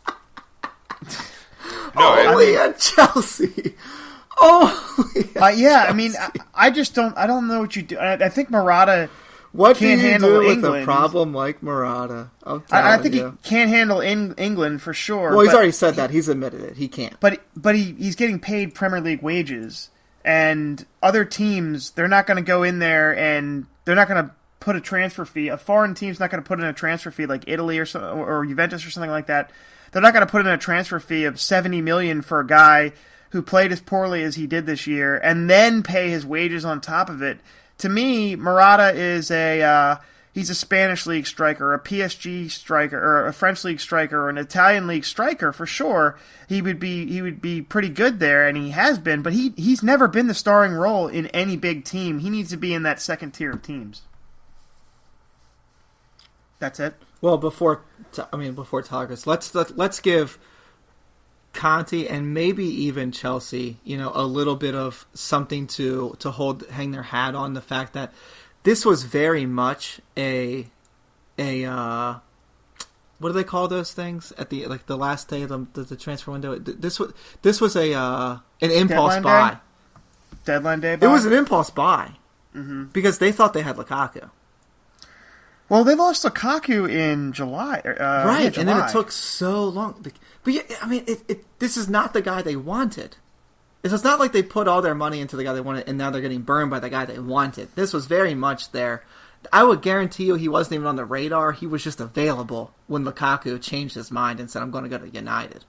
No, I Only mean- at Chelsea. Only at Uh, yeah, I Chelsea. mean, I, I just don't. I don't know what you do. I, I think Murata. what can't do you handle do with England. a problem like Murata? I'm I, I telling think you. he can't handle in, England for sure. Well, he's but already said that. He's admitted it. He can't. But but he, he's getting paid Premier League wages, and other teams, they're not going to go in there and they're not going to put a transfer fee. A foreign team's not going to put in a transfer fee like Italy or so, or Juventus or something like that. They're not going to put in a transfer fee of seventy million dollars for a guy who played as poorly as he did this year, and then pay his wages on top of it. To me, Murata is a uh, he's a Spanish league striker, a P S G striker, or a French league striker, or an Italian league striker for sure. He would be he would be pretty good there, and he has been. But he he's never been the starring role in any big team. He needs to be in that second tier of teams. That's it. Well, before I mean before Tigers, let's let, let's give Conte and maybe even Chelsea, you know, a little bit of something to to hold hang their hat on. The fact that this was very much a a uh, what do they call those things at the like the last day of the, the, the transfer window? This was this was a uh, an impulse Deadline buy. day? Deadline day. It buy? was an impulse buy Mm-hmm. because they thought they had Lukaku. Well, they lost Lukaku in July. Uh, Right, yeah, and then July. it took so long. But yeah, I mean, it, it, this is not the guy they wanted. It's it's not like they put all their money into the guy they wanted, and now they're getting burned by the guy they wanted. This was very much there. I would guarantee you he wasn't even on the radar. He was just available when Lukaku changed his mind and said, I'm going to go to United.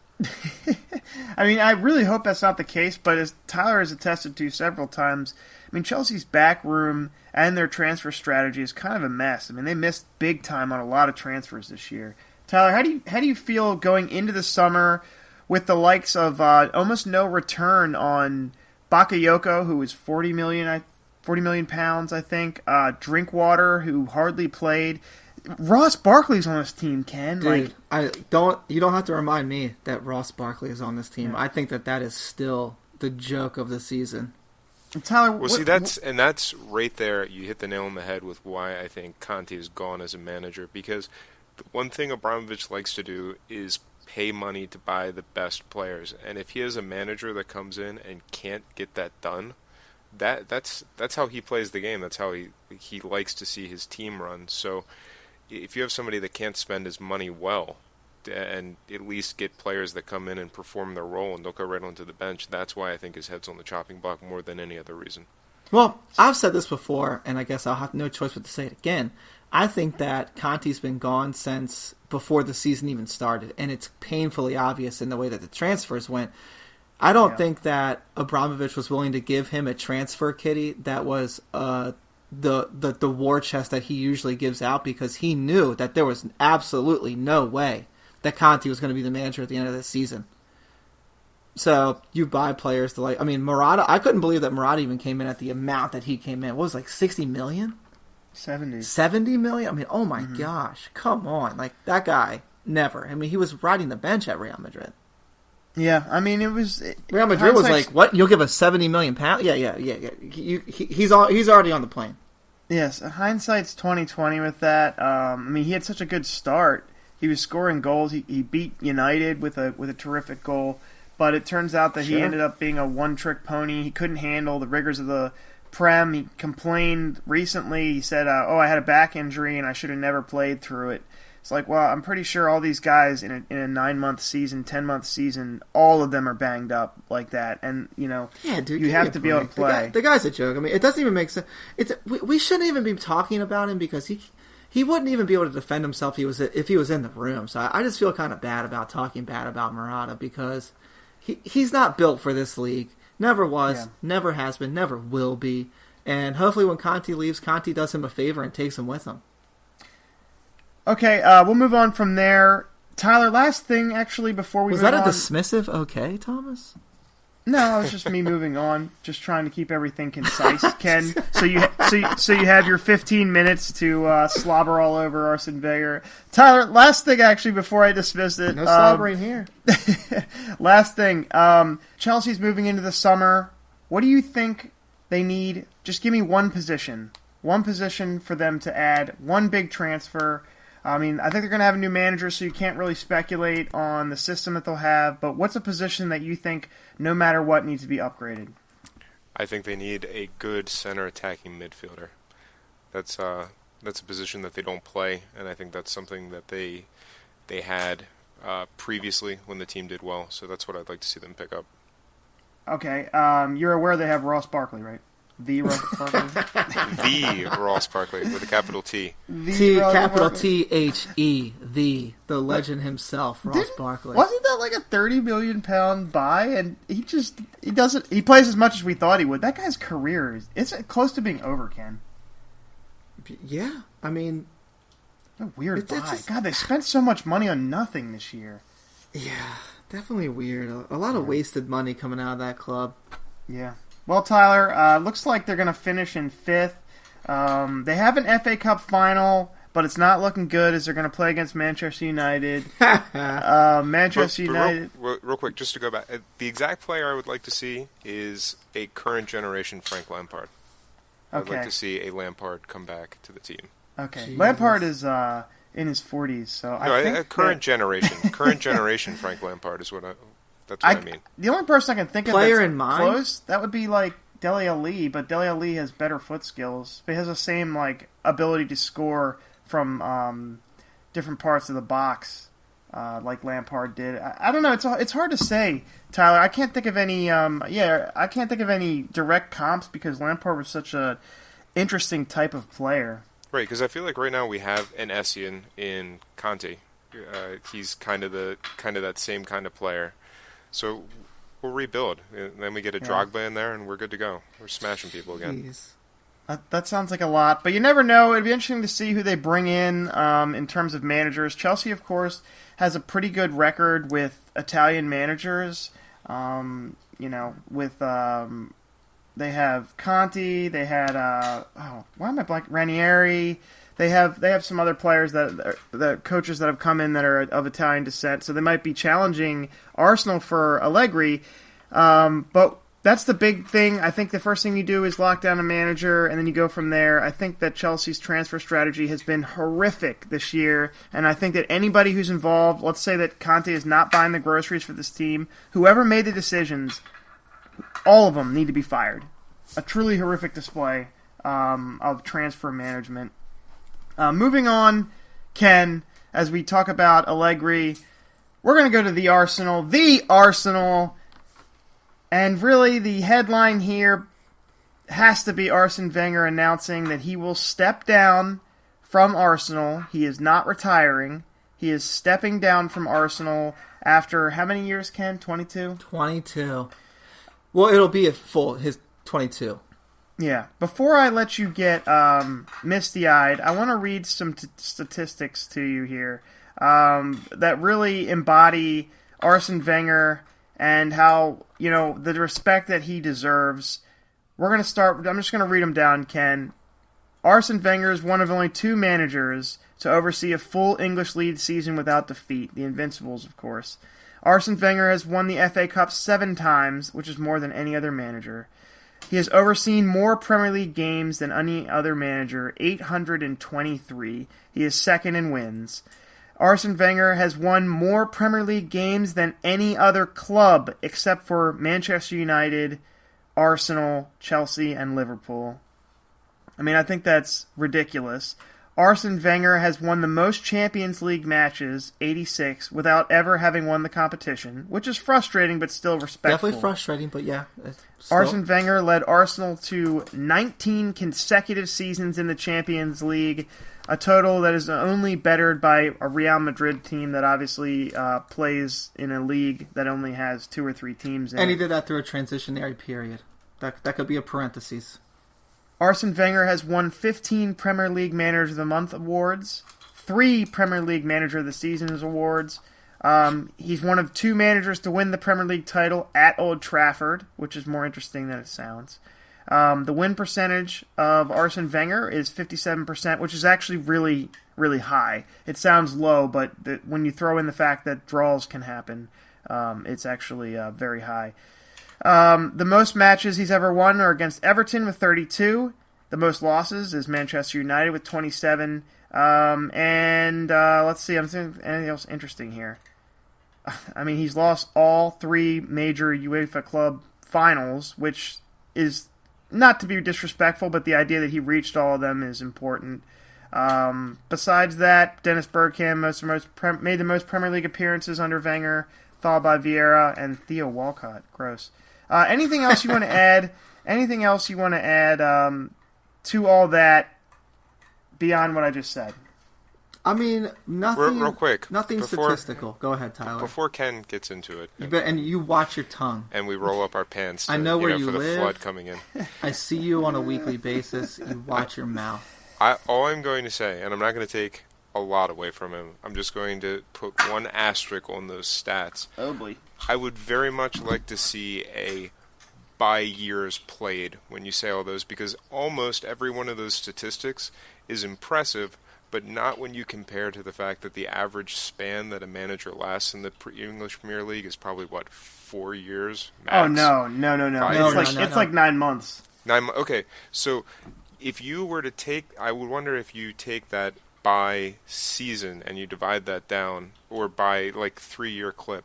I mean, I really hope that's not the case, but as Tyler has attested to several times, I mean, Chelsea's back room and their transfer strategy is kind of a mess. I mean, they missed big time on a lot of transfers this year. Tyler, how do you how do you feel going into the summer with the likes of uh, almost no return on Bakayoko, who was forty million, I forty million pounds, I think. Uh, Drinkwater, who hardly played. Ross Barkley's on this team, Ken. Dude, like, I don't. You don't have to remind me that Ross Barkley is on this team. I think that that is still the joke of the season. Tyler, Well, what, see, that's and that's right there. You hit the nail on the head with why I think Conte is gone as a manager. Because the one thing Abramovich likes to do is pay money to buy the best players, and if he has a manager that comes in and can't get that done, that that's that's how he plays the game. That's how he he likes to see his team run. So, if you have somebody that can't spend his money well, and at least get players that come in and perform their role and don't go right onto the bench, that's why I think his head's on the chopping block more than any other reason. Well, I've said this before, and I guess I'll have no choice but to say it again. I think that Conte's been gone since before the season even started, and it's painfully obvious in the way that the transfers went. I don't Yeah. think that Abramovich was willing to give him a transfer kitty that was uh, the, the the war chest that he usually gives out, because he knew that there was absolutely no way that Conte was going to be the manager at the end of the season. So you buy players to like, I mean, Murata, I couldn't believe that Murata even came in at the amount that he came in. What was it, like sixty million? seventy. seventy million? I mean, oh my Mm-hmm. gosh, come on. Like, that guy, never. I mean, he was riding the bench at Real Madrid. Yeah, I mean, it was... It, Real Madrid was hindsight's- like, what? You'll give us seventy million pounds? Yeah, yeah, yeah, yeah. He, he, he's, all, he's already on the plane. Yes, hindsight's twenty twenty with that. Um, I mean, he had such a good start. He was scoring goals. He, he beat United with a with a terrific goal, but it turns out that he Sure. ended up being a one-trick pony. He couldn't handle the rigors of the Prem. He complained recently. He said, uh, "Oh, I had a back injury and I should have never played through it." It's like, well, I'm pretty sure all these guys in a, in a nine-month season, ten-month season, all of them are banged up like that. And, you know, yeah, dude, you have to be able to play. The, guy, the guy's a joke. I mean, it doesn't even make sense. It's, we, we shouldn't even be talking about him because he he wouldn't even be able to defend himself if he was, if he was in the room. So I, I just feel kind of bad about talking bad about Murata because he he's not built for this league. Never was, yeah. never has been, never will be. And hopefully when Conte leaves, Conte does him a favor and takes him with him. Okay, uh, we'll move on from there. Tyler, last thing, actually, before we Was move that a on... dismissive okay, Thomas? No, it was just me moving on, just trying to keep everything concise, Ken. So you so you, so you have your fifteen minutes to uh, slobber all over Arsene Wenger. Tyler, last thing, actually, before I dismiss it. No slobbering um, here. Last thing. Um, Chelsea's moving into the summer. What do you think they need? Just give me one position. One position for them to add. One big transfer. I mean, I think they're going to have a new manager, so you can't really speculate on the system that they'll have. But what's a position that you think, no matter what, needs to be upgraded? I think they need a good center attacking midfielder. That's uh, that's a position that they don't play, and I think that's something that they they had uh, previously when the team did well. So that's what I'd like to see them pick up. Okay, um, you're aware they have Ross Barkley, right? The Ross Barkley? The Ross Barkley with a capital T. The T, Ross capital Barkley. T H E, the, the legend himself, Ross Didn't- Barkley. Wasn't that like a thirty million pound buy? And he just, he doesn't, he plays as much as we thought he would. That guy's career is, it's close to being over, Ken. Yeah, I mean... A weird It's- it's buy. just- God, they spent so much money on nothing this year. Yeah, definitely weird. A, a lot of wasted money coming out of that club. Yeah. Well, Tyler, uh, looks like they're going to finish in fifth. Um, they have an F A Cup final, but it's not looking good as they're going to play against Manchester United. uh, Manchester But- but United. Real, real quick, just to go back, uh, the exact player I would like to see is a current generation Frank Lampard. I'd Okay. like to see a Lampard come back to the team. Okay. Jesus. Lampard is uh, in his forties, so No, I a, think a current that- generation, current generation Frank Lampard is what I. That's what I, I mean. The only person I can think Player of that's in mind? close, that would be like Dele Alli, but Dele Alli has better foot skills. He has the same like ability to score from um, different parts of the box, uh, like Lampard did. I, I don't know. It's it's hard to say, Tyler. I can't think of any. Um, yeah, I can't think of any direct comps because Lampard was such a interesting type of player. Right, because I feel like right now we have an Essien in Conte. Uh, he's kind of the kind of that same kind of player. So we'll rebuild, and then we get a Yeah. Drogba in there, and we're good to go. We're smashing people again. Jeez. That, that sounds like a lot, but you never know. It'd be interesting to see who they bring in um, in terms of managers. Chelsea, of course, has a pretty good record with Italian managers. Um, you know, with um, they have Conte, they had uh, oh, why am I blank? Ranieri. They have they have some other players that the coaches that have come in that are of Italian descent, so they might be challenging Arsenal for Allegri. Um, but that's the big thing. I think the first thing you do is lock down a manager, and then you go from there. I think that Chelsea's transfer strategy has been horrific this year, and I think that anybody who's involved, let's say that Conte is not buying the groceries for this team, whoever made the decisions, all of them need to be fired. A truly horrific display um, of transfer management. Uh, moving on, Ken, as we talk about Allegri, we're going to go to the Arsenal. The Arsenal! And really, the headline here has to be Arsene Wenger announcing that he will step down from Arsenal. He is not retiring. He is stepping down from Arsenal after how many years, Ken? twenty-two? twenty-two. Well, it'll be a full, his twenty-two. Yeah. Before I let you get um, misty-eyed, I want to read some t- statistics to you here um, that really embody Arsene Wenger and how, you know, the respect that he deserves. We're going to start, I'm just going to read them down, Ken. Arsene Wenger is one of only two managers to oversee a full English league season without defeat, the Invincibles, of course. Arsene Wenger has won the F A Cup seven times, which is more than any other manager. He has overseen more Premier League games than any other manager, eight hundred twenty-three. He is second in wins. Arsene Wenger has won more Premier League games than any other club except for Manchester United, Arsenal, Chelsea, and Liverpool. I mean, I think that's ridiculous. Arsene Wenger has won the most Champions League matches, eighty-six, without ever having won the competition, which is frustrating but still respectful. Definitely frustrating, but yeah. Still. Arsene Wenger led Arsenal to nineteen consecutive seasons in the Champions League, a total that is only bettered by a Real Madrid team that obviously uh, plays in a league that only has two or three teams in and it. And he did that through a transitionary period. That that could be a parenthesis. Arsene Wenger has won fifteen Premier League Manager of the Month awards, three Premier League Manager of the Season awards. Um, he's one of two managers to win the Premier League title at Old Trafford, which is more interesting than it sounds. Um, the win percentage of Arsene Wenger is fifty-seven percent, which is actually really, really high. It sounds low, but the, when you throw in the fact that draws can happen, um, it's actually uh, very high. Um, the most matches he's ever won are against Everton with thirty-two. The most losses is Manchester United with twenty-seven. Um, and uh, let's see, I'm thinking anything else interesting here. I mean, he's lost all three major UEFA club finals, which is not to be disrespectful, but the idea that he reached all of them is important. Um, besides that, Dennis Bergkamp most, most pre- made the most Premier League appearances under Wenger, followed by Vieira and Theo Walcott. Gross. Uh, anything else you want to add? Anything else you want to add um, to all that beyond what I just said? I mean, nothing. Real, real quick, nothing before, statistical. Go ahead, Tyler. Before Ken gets into it, you bet, and you watch your tongue. And we roll up our pants. To, I know where you, know, you for live. the flood coming in. I see you on a weekly basis. You watch your mouth. I, all I'm going to say, and I'm not going to take a lot away from him. I'm just going to put one asterisk on those stats. Oh boy! I would very much like to see a by years played when you say all those, because almost every one of those statistics is impressive, but not when you compare to the fact that the average span that a manager lasts in the English Premier League is probably, what, four years max? Oh, no, no, no, no. Five It's, no, like, no, no, it's no. like nine months. Nine. Mo- okay, so if you were to take, I would wonder if you take that by season and you divide that down, or by, like, three-year clip,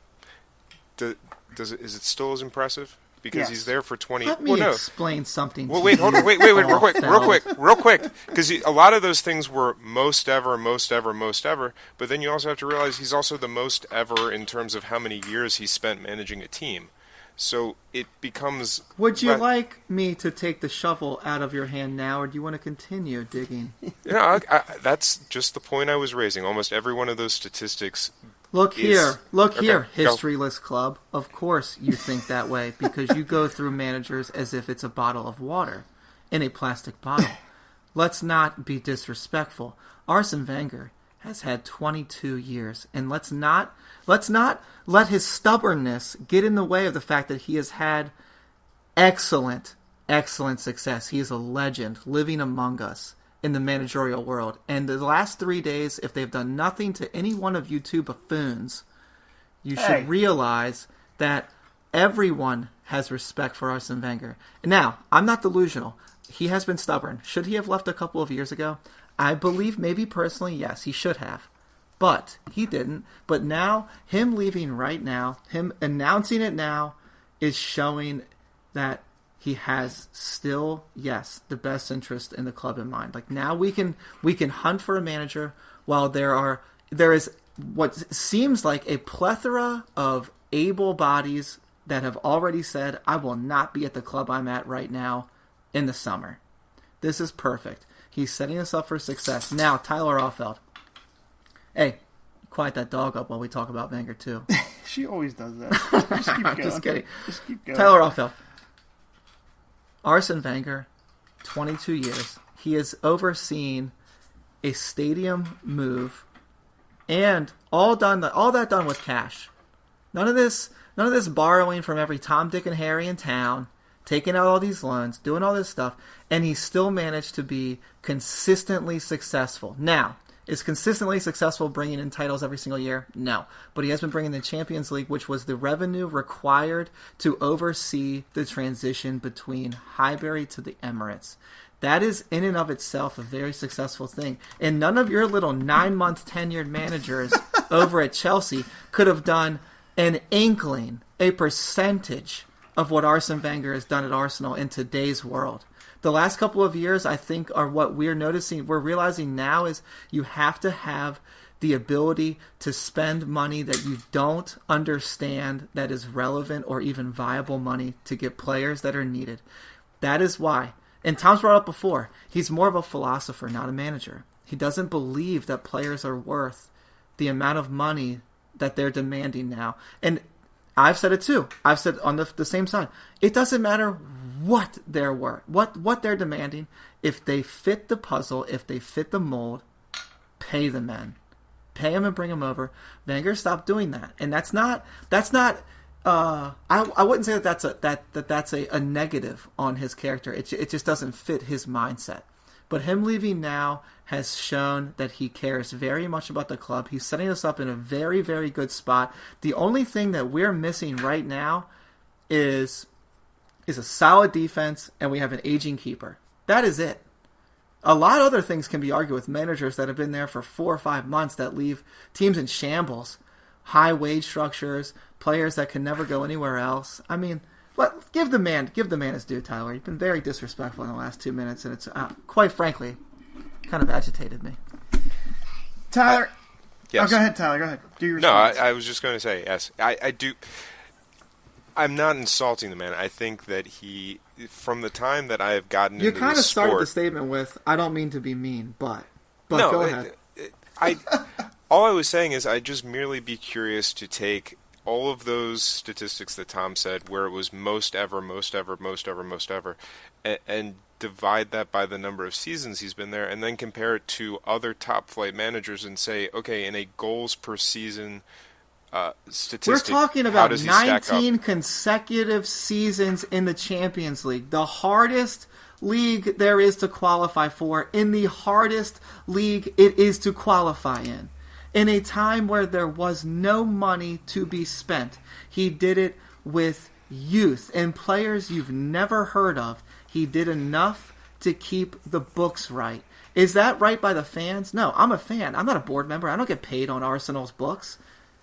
do, does it, is it still as impressive? Because Yes. he's there for twenty. Let me well, no. explain something. Well, to wait, you, hold on, wait, wait, wait, real quick, real Paul quick, Feld. real quick, because a lot of those things were most ever, most ever, most ever. But then you also have to realize he's also the most ever in terms of how many years he spent managing a team. So it becomes. Would you but, like me to take the shovel out of your hand now, or do you want to continue digging? You know, I, I, that's just the point I was raising. Almost every one of those statistics. Look is, here, look okay, here, go. Historyless Club. Of course you think that way, because you go through managers as if it's a bottle of water in a plastic bottle. Let's not be disrespectful. Arsene Wenger has had twenty-two years, and let's not let's not let his stubbornness get in the way of the fact that he has had excellent, excellent success. He is a legend living among us in the managerial world. And the last three days, if they've done nothing to any one of you two buffoons, you Hey. should realize that everyone has respect for Arsene Wenger. Now, I'm not delusional. He has been stubborn. Should he have left a couple of years ago? I believe maybe personally, yes, he should have. But he didn't. But now, him leaving right now, him announcing it now, is showing that he has still, yes, the best interest in the club in mind. Like, now we can we can hunt for a manager while there are there is what seems like a plethora of able bodies that have already said, I will not be at the club I'm at right now in the summer. This is perfect. He's setting us up for success. Now, Tyler Offeld. Hey, quiet that dog up while we talk about Wenger, too. She always does that. Just keep going. Just kidding. Just keep going. Tyler Offeld. Arsene Wenger, twenty-two years. He has overseen a stadium move, and all done all that done with cash. None of this, none of this borrowing from every Tom, Dick, and Harry in town, taking out all these loans, doing all this stuff, and he still managed to be consistently successful. Now, is consistently successful bringing in titles every single year? No. But he has been bringing the Champions League, which was the revenue required to oversee the transition between Highbury to the Emirates. That is in and of itself a very successful thing. And none of your little nine-month tenured managers over at Chelsea could have done an inkling, a percentage of what Arsene Wenger has done at Arsenal in today's world. The last couple of years, I think, are what we're noticing, we're realizing now is you have to have the ability to spend money that you don't understand that is relevant or even viable money to get players that are needed. That is why, and Tom's brought up before, he's more of a philosopher, not a manager. He doesn't believe that players are worth the amount of money that they're demanding now. And I've said it too. I've said on the, the same side. It doesn't matter what they're worth, what what they're demanding. If they fit the puzzle, if they fit the mold, pay the men, pay them and bring them over. Wenger stopped doing that, and that's not that's not. Uh, I I wouldn't say that that's a that, that that's a, a negative on his character. It it just doesn't fit his mindset. But him leaving now has shown that he cares very much about the club. He's setting us up in a very, very good spot. The only thing that we're missing right now is is a solid defense, and we have an aging keeper. That is it. A lot of other things can be argued with managers that have been there for four or five months that leave teams in shambles. High wage structures, players that can never go anywhere else. I mean, let, give the man give the man his due, Tyler. You've been very disrespectful in the last two minutes, and it's, uh, quite frankly, kind of agitated me. Tyler. Uh, yes. Oh, go ahead, Tyler. Go ahead. Do your No, I, response. I was just going to say, yes. I, I do... I'm not insulting the man. I think that he, from the time that I have gotten You into kind of this started sport, the statement with, I don't mean to be mean, but... But no, go it, ahead. It, I, all I was saying is I'd just merely be curious to take all of those statistics that Tom said, where it was most ever, most ever, most ever, most ever, and, and divide that by the number of seasons he's been there, and then compare it to other top-flight managers and say, okay, in a goals per season uh, statistic, We're talking how about does he stack nineteen up? consecutive seasons in the Champions League. The hardest league there is to qualify for, in the hardest league it is to qualify in. In a time where there was no money to be spent, he did it with youth and players you've never heard of. He did enough to keep the books right. Is that right by the fans? No, I'm a fan. I'm not a board member. I don't get paid on Arsenal's books.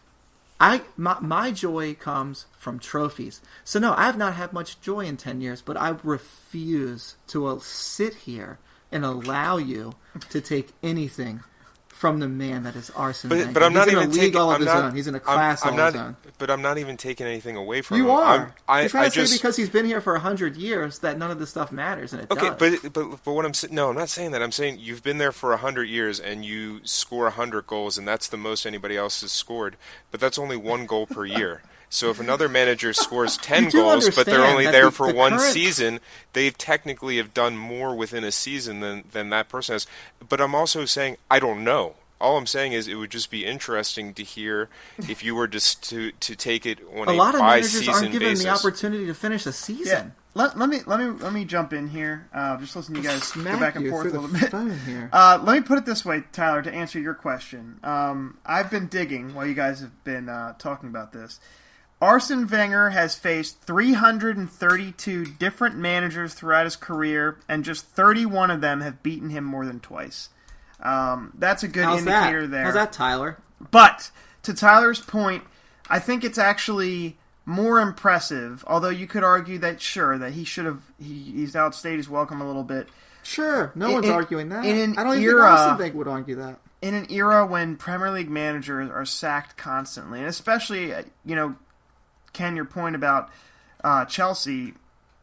I my, my joy comes from trophies. So no, I have not had much joy in ten years, but I refuse to uh, sit here and allow you to take anything from the man that is Arsene But, Wenger. but I'm He's not in even a league taking. all of I'm his not, own. He's in a class I'm, I'm all not, of his own. But I'm not even taking anything away from You him. are. I'm, I, You're trying I to just, say because he's been here for a hundred years that none of this stuff matters, and it Okay, does. but but but what I'm saying, no, I'm not saying that. I'm saying you've been there for a hundred years and you score a hundred goals, and that's the most anybody else has scored. But that's only one goal per year. So if another manager scores ten do goals, but they're understand only that there the- for the one current- season, they technically have done more within a season than than that person has. But I'm also saying I don't know. All I'm saying is it would just be interesting to hear if you were just to to take it on a a, lot of by managers season aren't given basis. the opportunity to finish a Yeah. season. Let, let me let me let me jump in here. Uh, just listen to you guys Smack go back and you forth a through little the bit. phone here. Uh, let me put it this way, Tyler, to answer your question. Um, I've been digging while you guys have been uh, talking about this. Arsene Wenger has faced three hundred thirty-two different managers throughout his career, and just thirty-one of them have beaten him more than twice. Um, that's a good How's indicator that? there. How's that, Tyler? But to Tyler's point, I think it's actually more impressive. Although you could argue that sure that he should have he, he's outstayed his welcome a little bit. Sure, no In- one's in- arguing that. in an I don't even era- think Arsene Wenger would argue that. In an era when Premier League managers are sacked constantly, and especially uh, you know, Ken, your point about uh, Chelsea.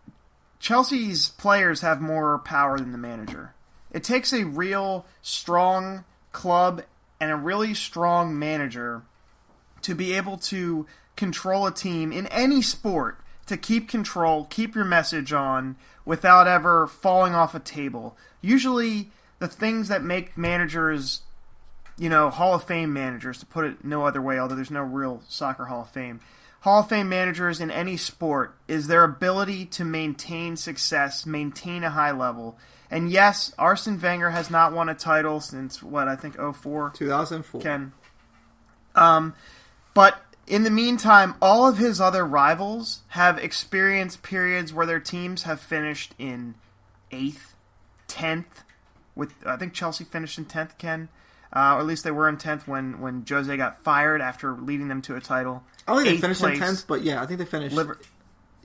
Chelsea's players have more power than the manager. It takes a real strong club and a really strong manager to be able to control a team in any sport, to keep control, keep your message on without ever falling off a table. Usually the things that make managers, you know, Hall of Fame managers, to put it no other way, although there's no real soccer Hall of Fame, Hall of Fame managers in any sport is their ability to maintain success, maintain a high level. And yes, Arsene Wenger has not won a title since, what, I think oh four? two thousand four. Ken. Um, but in the meantime, all of his other rivals have experienced periods where their teams have finished in eighth, tenth. With I think Chelsea finished in tenth, Ken. Uh, or at least they were in tenth when, when Jose got fired after leading them to a title. I don't think they Eighth finished place. in tenth, but yeah, I think they finished. Liver-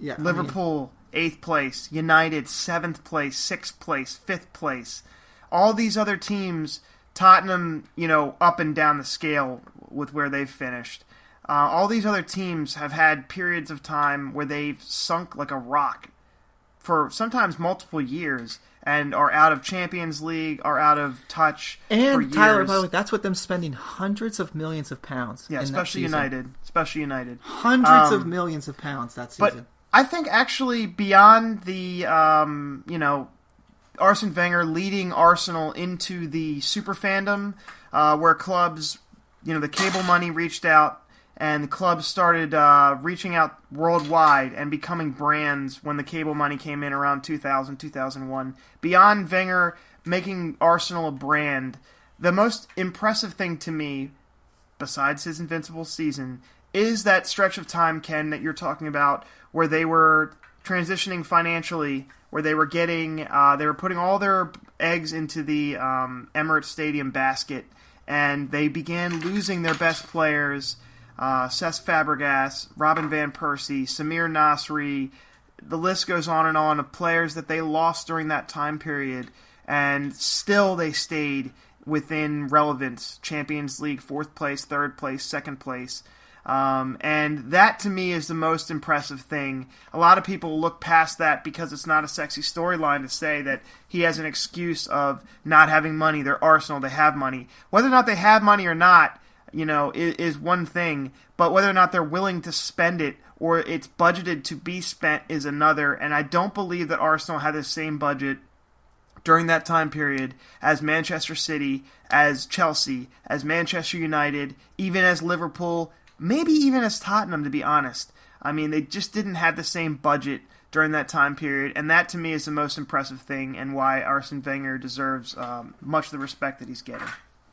Yeah, Liverpool, I mean, eighth place. United, seventh place, sixth place, fifth place. All these other teams, Tottenham, you know, up and down the scale with where they've finished. Uh, all these other teams have had periods of time where they've sunk like a rock for sometimes multiple years and are out of Champions League, are out of touch and for years. Tyler, by the way, that's with them spending hundreds of millions of pounds. Yeah, in especially that season. United. Especially United. Hundreds Um, of millions of pounds that But season. I think actually beyond the, um, you know, Arsene Wenger leading Arsenal into the super fandom, uh, where clubs, you know, the cable money reached out and the clubs started uh, reaching out worldwide and becoming brands when the cable money came in around two thousand, two thousand one. Beyond Wenger making Arsenal a brand, the most impressive thing to me, besides his invincible season, is that stretch of time, Ken, that you're talking about, where they were transitioning financially, where they were getting, uh, they were putting all their eggs into the um, Emirates Stadium basket, and they began losing their best players. Uh, Cesc Fabregas, Robin van Persie, Samir Nasri, the list goes on and on of players that they lost during that time period, and still they stayed within relevance. Champions League, fourth place, third place, second place. Um, and that to me is the most impressive thing. A lot of people look past that because it's not a sexy storyline to say that he has an excuse of not having money. They're Arsenal, they have money. Whether or not they have money or not, you know, is, is one thing, but whether or not they're willing to spend it or it's budgeted to be spent is another. And I don't believe that Arsenal had the same budget during that time period as Manchester City, as Chelsea, as Manchester United, even as Liverpool, maybe even as Tottenham, to be honest. I mean, they just didn't have the same budget during that time period, and that to me is the most impressive thing and why Arsene Wenger deserves um, much of the respect that he's getting.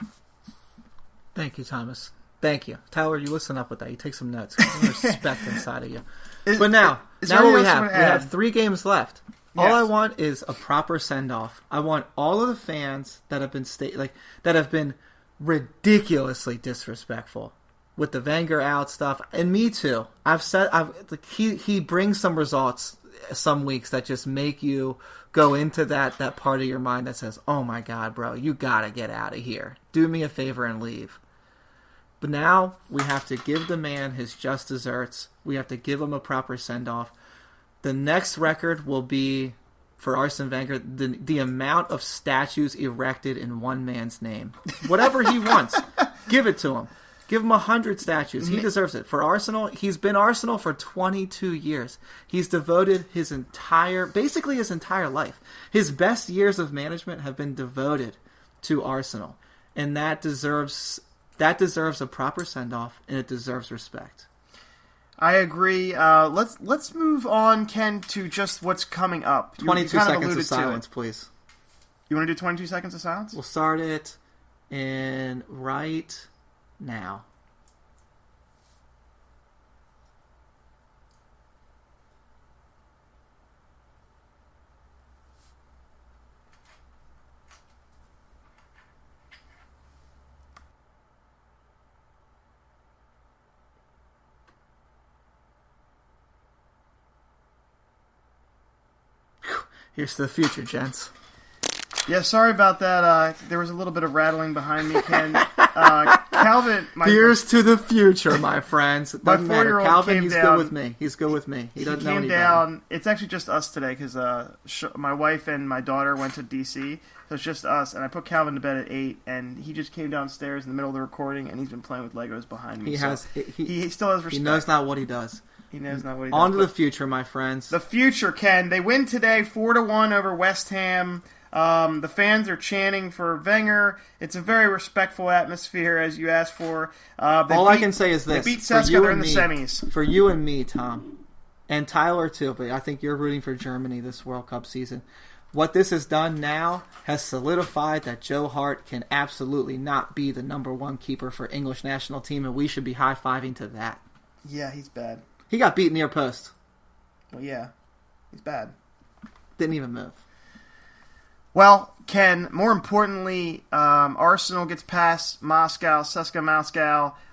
Thank you, Thomas. Thank you. Tyler, you listen up with that. You take some notes. There's respect inside of you. Is, but now, is now what we else have, you we wanna add? have three games left. All Yes. I want is a proper send-off. I want all of the fans that have been sta- like that have been ridiculously disrespectful with the Wenger out stuff, and me too. I've said I've like, he he brings some results some weeks that just make you go into that that part of your mind that says, "Oh my God, bro, you gotta get out of here. Do me a favor and leave." But now we have to give the man his just desserts. We have to give him a proper send-off. The next record will be, for Arsene Wenger, the, the amount of statues erected in one man's name. Whatever he wants, give it to him. Give him a hundred statues. He deserves it. For Arsenal, he's been Arsenal for twenty-two years. He's devoted his entire, basically his entire life. His best years of management have been devoted to Arsenal. And that deserves... That deserves a proper send-off, and it deserves respect. I agree. Uh, let's let's move on, Ken, to just what's coming up. You- twenty-two you kind seconds of alluded to silence, it. please. You want to do twenty-two seconds of silence? We'll start it in right now. Here's to the future, gents. Yeah, sorry about that. Uh, there was a little bit of rattling behind me, Ken. Uh, Calvin, my Here's to the future, my friends. My Doesn't matter. four-year-old Calvin, came he's down- good with me. He's good with me. He he doesn't know came any down. better. It's actually just us today because uh, sh- my wife and my daughter went to D C, so it's just us. And I put Calvin to bed at eight, and he just came downstairs in the middle of the recording, and he's been playing with Legos behind me. He so has. He, He, he still has respect. he knows not what he does. He knows not what he On does. to the But future, my friends. the future, Ken. They win today, four to one over West Ham. Um, the fans are chanting for Wenger. It's a very respectful atmosphere, as you asked for. Uh, they All beat, I can say is this: They beat for Cesca. you They're in and the me, semis. For you and me, Tom, and Tyler too, but I think you're rooting for Germany this World Cup season. What this has done now has solidified that Joe Hart can absolutely not be the number one keeper for English national team, and we should be high-fiving to that. Yeah, he's bad. He got beat near post. Well, yeah, he's bad. Didn't even move. Well, Ken, more importantly, um, Arsenal gets past Moscow, C S K A Moscow.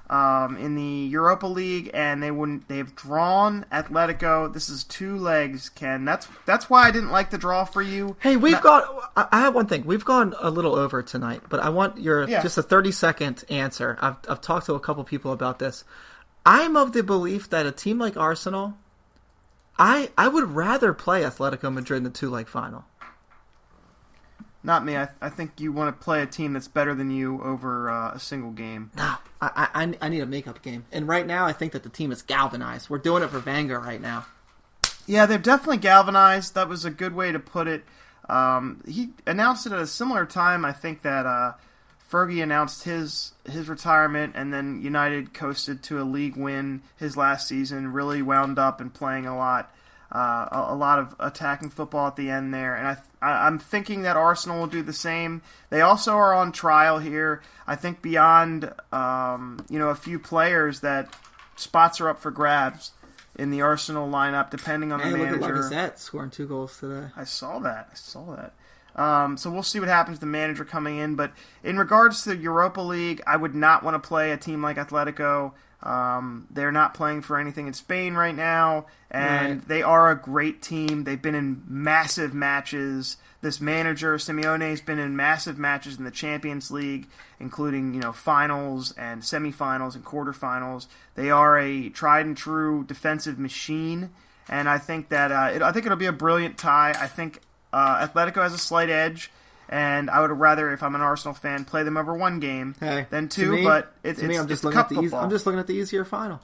um, in the Europa League, and they wouldn't. They've drawn Atletico. This is two legs, Ken. That's that's why I didn't like the draw for you. Hey, we've Not, got. I I have one thing. We've gone a little over tonight, but I want your Yeah. just a thirty second answer. I've I've talked to a couple people about this. I'm of the belief that a team like Arsenal, I I would rather play Atletico Madrid in the two leg final. Not me. I, I think you want to play a team that's better than you over uh, a single game. No, I, I I need a makeup game, and right now I think that the team is galvanized. We're doing it for Wenger right now. Yeah, they've definitely galvanized. That was a good way to put it. Um, he announced it at a similar time. I think that uh, Fergie announced his his retirement, and then United coasted to a league win his last season. Really wound up and playing a lot, uh, a, a lot of attacking football at the end there. And I, I, I'm thinking that Arsenal will do the same. They also are on trial here. I think beyond um, you know a few players that spots are up for grabs in the Arsenal lineup, depending on Hey, the look manager. at Lacazette scoring two goals today. I saw that. I saw that. Um, so we'll see what happens to the manager coming in. But in regards to the Europa League, I would not want to play a team like Atletico. Um, they're not playing for anything in Spain right now, and Right. they are a great team. They've been in massive matches. This manager, Simeone, has been in massive matches in the Champions League, including you know finals and semifinals and quarterfinals. They are a tried and true defensive machine, and I think that uh, it, I think it'll be a brilliant tie. I think uh, Atletico has a slight edge, and I would rather, if I'm an Arsenal fan, play them over one game Hey, than to two. me- but it, To it's, me, I'm it's just looking cup at the easy, football. I'm just looking at the easier final.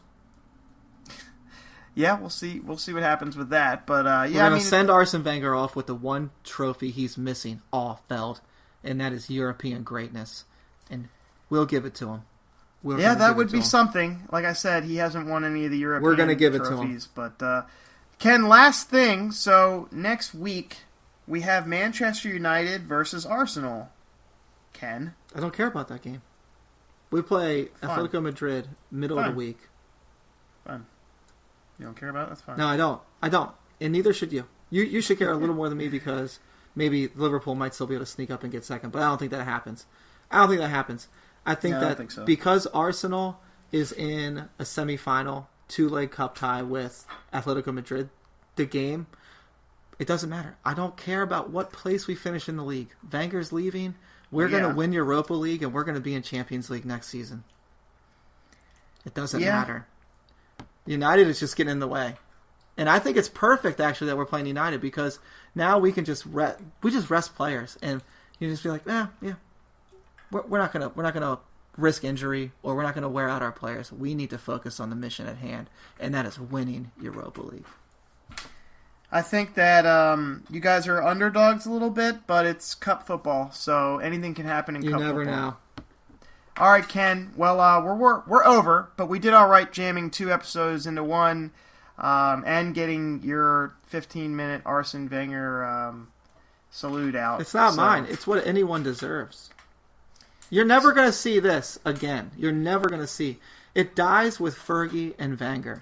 Yeah, we'll see. We'll see what happens with that. But uh, We're yeah, I gonna mean, send Arsene Wenger off with the one trophy he's missing off Feld, and that is European greatness, and we'll give it to him. We're yeah, gonna that give would it to be him. something. Like I said, he hasn't won any of the European We're gonna give it to him. trophies. But uh, Ken, last thing. So next week we have Manchester United versus Arsenal. Ken, I don't care about that game. We play Fine. Atletico Madrid middle of Fine. the week. fine. You don't care about it? That's fine. No, I don't. I don't, and neither should you. You you should care a little more than me because maybe Liverpool might still be able to sneak up and get second, but I don't think that happens. I don't think that happens. I think No, I don't that think so. because Arsenal is in a semifinal two-leg cup tie with Atletico Madrid, the game, it doesn't matter. I don't care about what place we finish in the league. Wenger's leaving. We're Yeah. going to win Europa League, and we're going to be in Champions League next season. It doesn't Yeah. matter. United is just getting in the way. And I think it's perfect, actually, that we're playing United because now we can just re- we just rest players. And you just be like, eh, yeah, we're, we're not going to we're not going to risk injury or we're not going to wear out our players. We need to focus on the mission at hand, and that is winning Europa League. I think that um, you guys are underdogs a little bit, but it's cup football, so anything can happen in You cup never football. know. All right, Ken. Well, uh, we're, we're we're over, but we did all right jamming two episodes into one, um, and getting your fifteen minute Arsene Wenger um, salute out. It's not So- mine. It's what anyone deserves. You're never going to see this again. You're never going to see. It dies with Fergie and Wenger.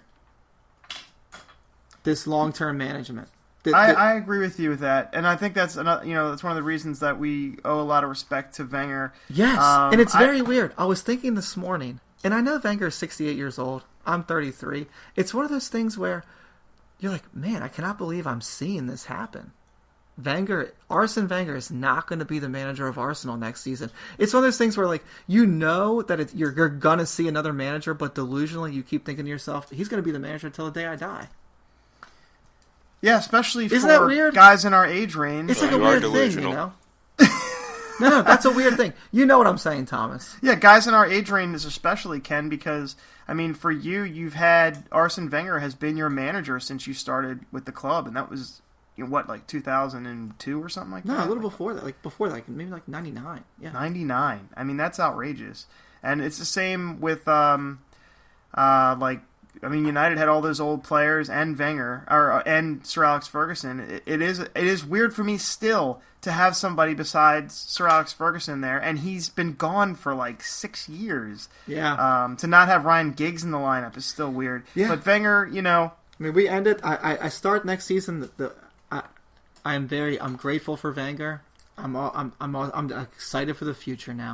This long-term management. The- I, the- I agree with you with that, and I think that's another, you know that's one of the reasons that we owe a lot of respect to Wenger. Yes, Um, and it's I- very weird. I was thinking this morning, and I know Wenger is sixty-eight years old. I'm thirty-three. It's one of those things where you're like, man, I cannot believe I'm seeing this happen. Wenger, Arsene Wenger is not going to be the manager of Arsenal next season. It's one of those things where, like, you know that it, you're, you're going to see another manager, but delusionally you keep thinking to yourself, he's going to be the manager until the day I die. Yeah, especially Isn't for that weird? guys in our age range. It's like you a are weird thing, you delusional. know? no, no, that's a weird thing. You know what I'm saying, Thomas. Yeah, guys in our age range especially, Ken, because, I mean, for you, you've had Arsene Wenger has been your manager since you started with the club, and that was, you know, what, like two thousand two or something like No, that? a little before that. Like, before that, like, maybe like ninety-nine. Yeah. ninety-nine. I mean, that's outrageous. And it's the same with, um, uh, like, I mean, United had all those old players and Wenger, or and Sir Alex Ferguson. It, it is it is weird for me still to have somebody besides Sir Alex Ferguson there, and he's been gone for like six years. Yeah. Um, to not have Ryan Giggs in the lineup is still weird. Yeah. But Wenger, you know, I mean, we ended. I, I, I start next season. The, the I, I am very. I'm grateful for Wenger. I'm all, I'm I'm all, I'm excited for the future now.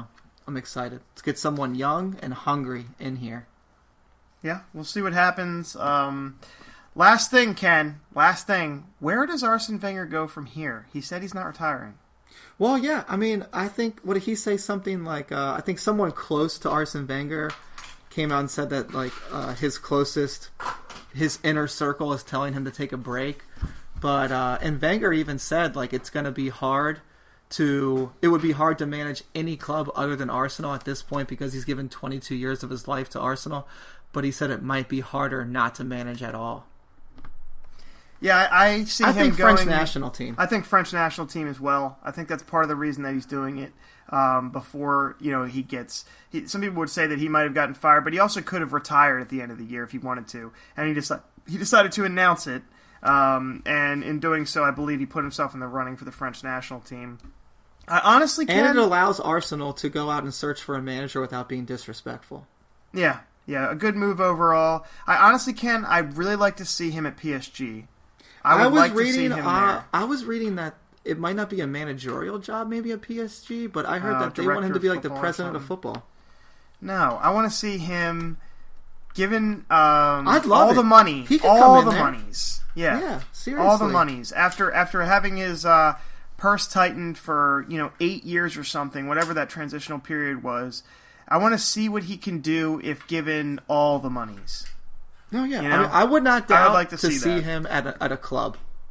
I'm excited. Let's get someone young and hungry in here. Yeah, we'll see what happens. Um, last thing, Ken. Last thing. Where does Arsene Wenger go from here? He said he's not retiring. Well, yeah. I mean, I think, what did he say? Something like, uh, I think someone close to Arsene Wenger came out and said that, like, uh, his closest, his inner circle is telling him to take a break. But, uh, and Wenger even said, like, it's going to be hard to, it would be hard to manage any club other than Arsenal at this point because he's given twenty-two years of his life to Arsenal. But he said it might be harder not to manage at all. Yeah, I, I see I him think going... French national team. I think French national team as well. I think that's part of the reason that he's doing it um, before, you know, he gets... He, some people would say that he might have gotten fired, but he also could have retired at the end of the year if he wanted to. And he, deci- he decided to announce it. Um, and in doing so, I believe he put himself in the running for the French national team. I honestly can... And it allows Arsenal to go out and search for a manager without being disrespectful. Yeah, yeah, a good move overall. I honestly can... I'd really like to see him at P S G. I, I was like reading. to Uh, I was reading that it might not be a managerial job, maybe at P S G, but I heard uh, that they want him to be like the football president of football. No, I want to see him given um, I'd love all it. the money, He could all come in the there. monies. Yeah, Yeah, seriously. all the monies after after having his uh, purse tightened for you know eight years or something, whatever that transitional period was. I want to see what he can do if given all the monies. No, yeah, You I, know? mean, I would not doubt I would like to to see see that. him at a, at a club.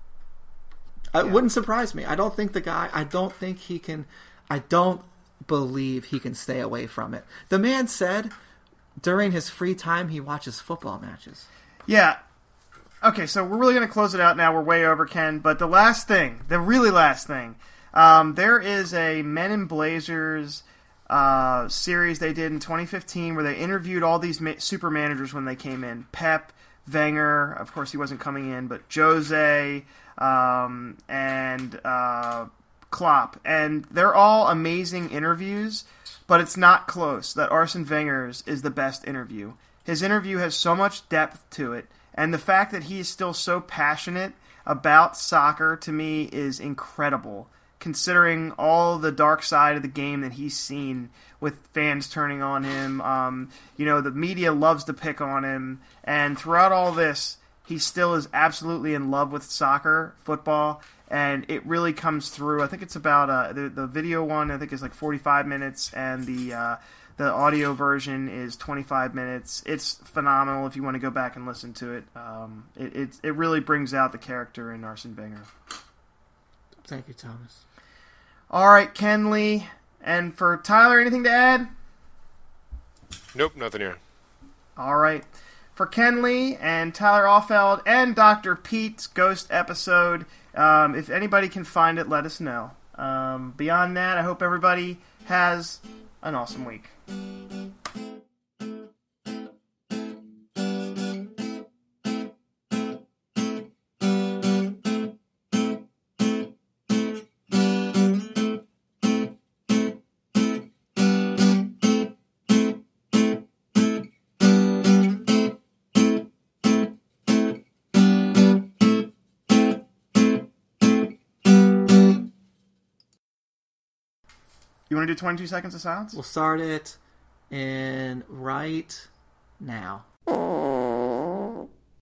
It Yeah. wouldn't surprise me. I don't think the guy. I don't think he can. I don't believe he can stay away from it. The man said during his free time he watches football matches. Yeah. Okay, so we're really going to close it out now. We're way over, Ken. But the last thing, the really last thing, um, there is a Men in Blazers uh, series they did in twenty fifteen where they interviewed all these ma- super managers when they came in. Pep, Wenger, of course he wasn't coming in, but Jose, um, and uh, Klopp. And they're all amazing interviews, but it's not close that Arsene Wenger's is the best interview. His interview has so much depth to it, and the fact that he is still so passionate about soccer, to me, is incredible, considering all the dark side of the game that he's seen with fans turning on him. Um, you know, the media loves to pick on him, and throughout all this, he still is absolutely in love with soccer, football, and it really comes through. I think it's about, uh, the, the video one, I think is like forty-five minutes, and the uh, the audio version is twenty-five minutes. It's phenomenal if you want to go back and listen to it. Um, it, it, it really brings out the character in Arsene Wenger. Thank you, Thomas. All right, Ken Lee. And for Tyler, anything to add? Nope, nothing here. All right. For Ken Lee and Tyler Offeld and Doctor Pete's Ghost episode, um, if anybody can find it, let us know. Um, beyond that, I hope everybody has an awesome week. You want to do twenty-two seconds of silence? We'll start it in right now.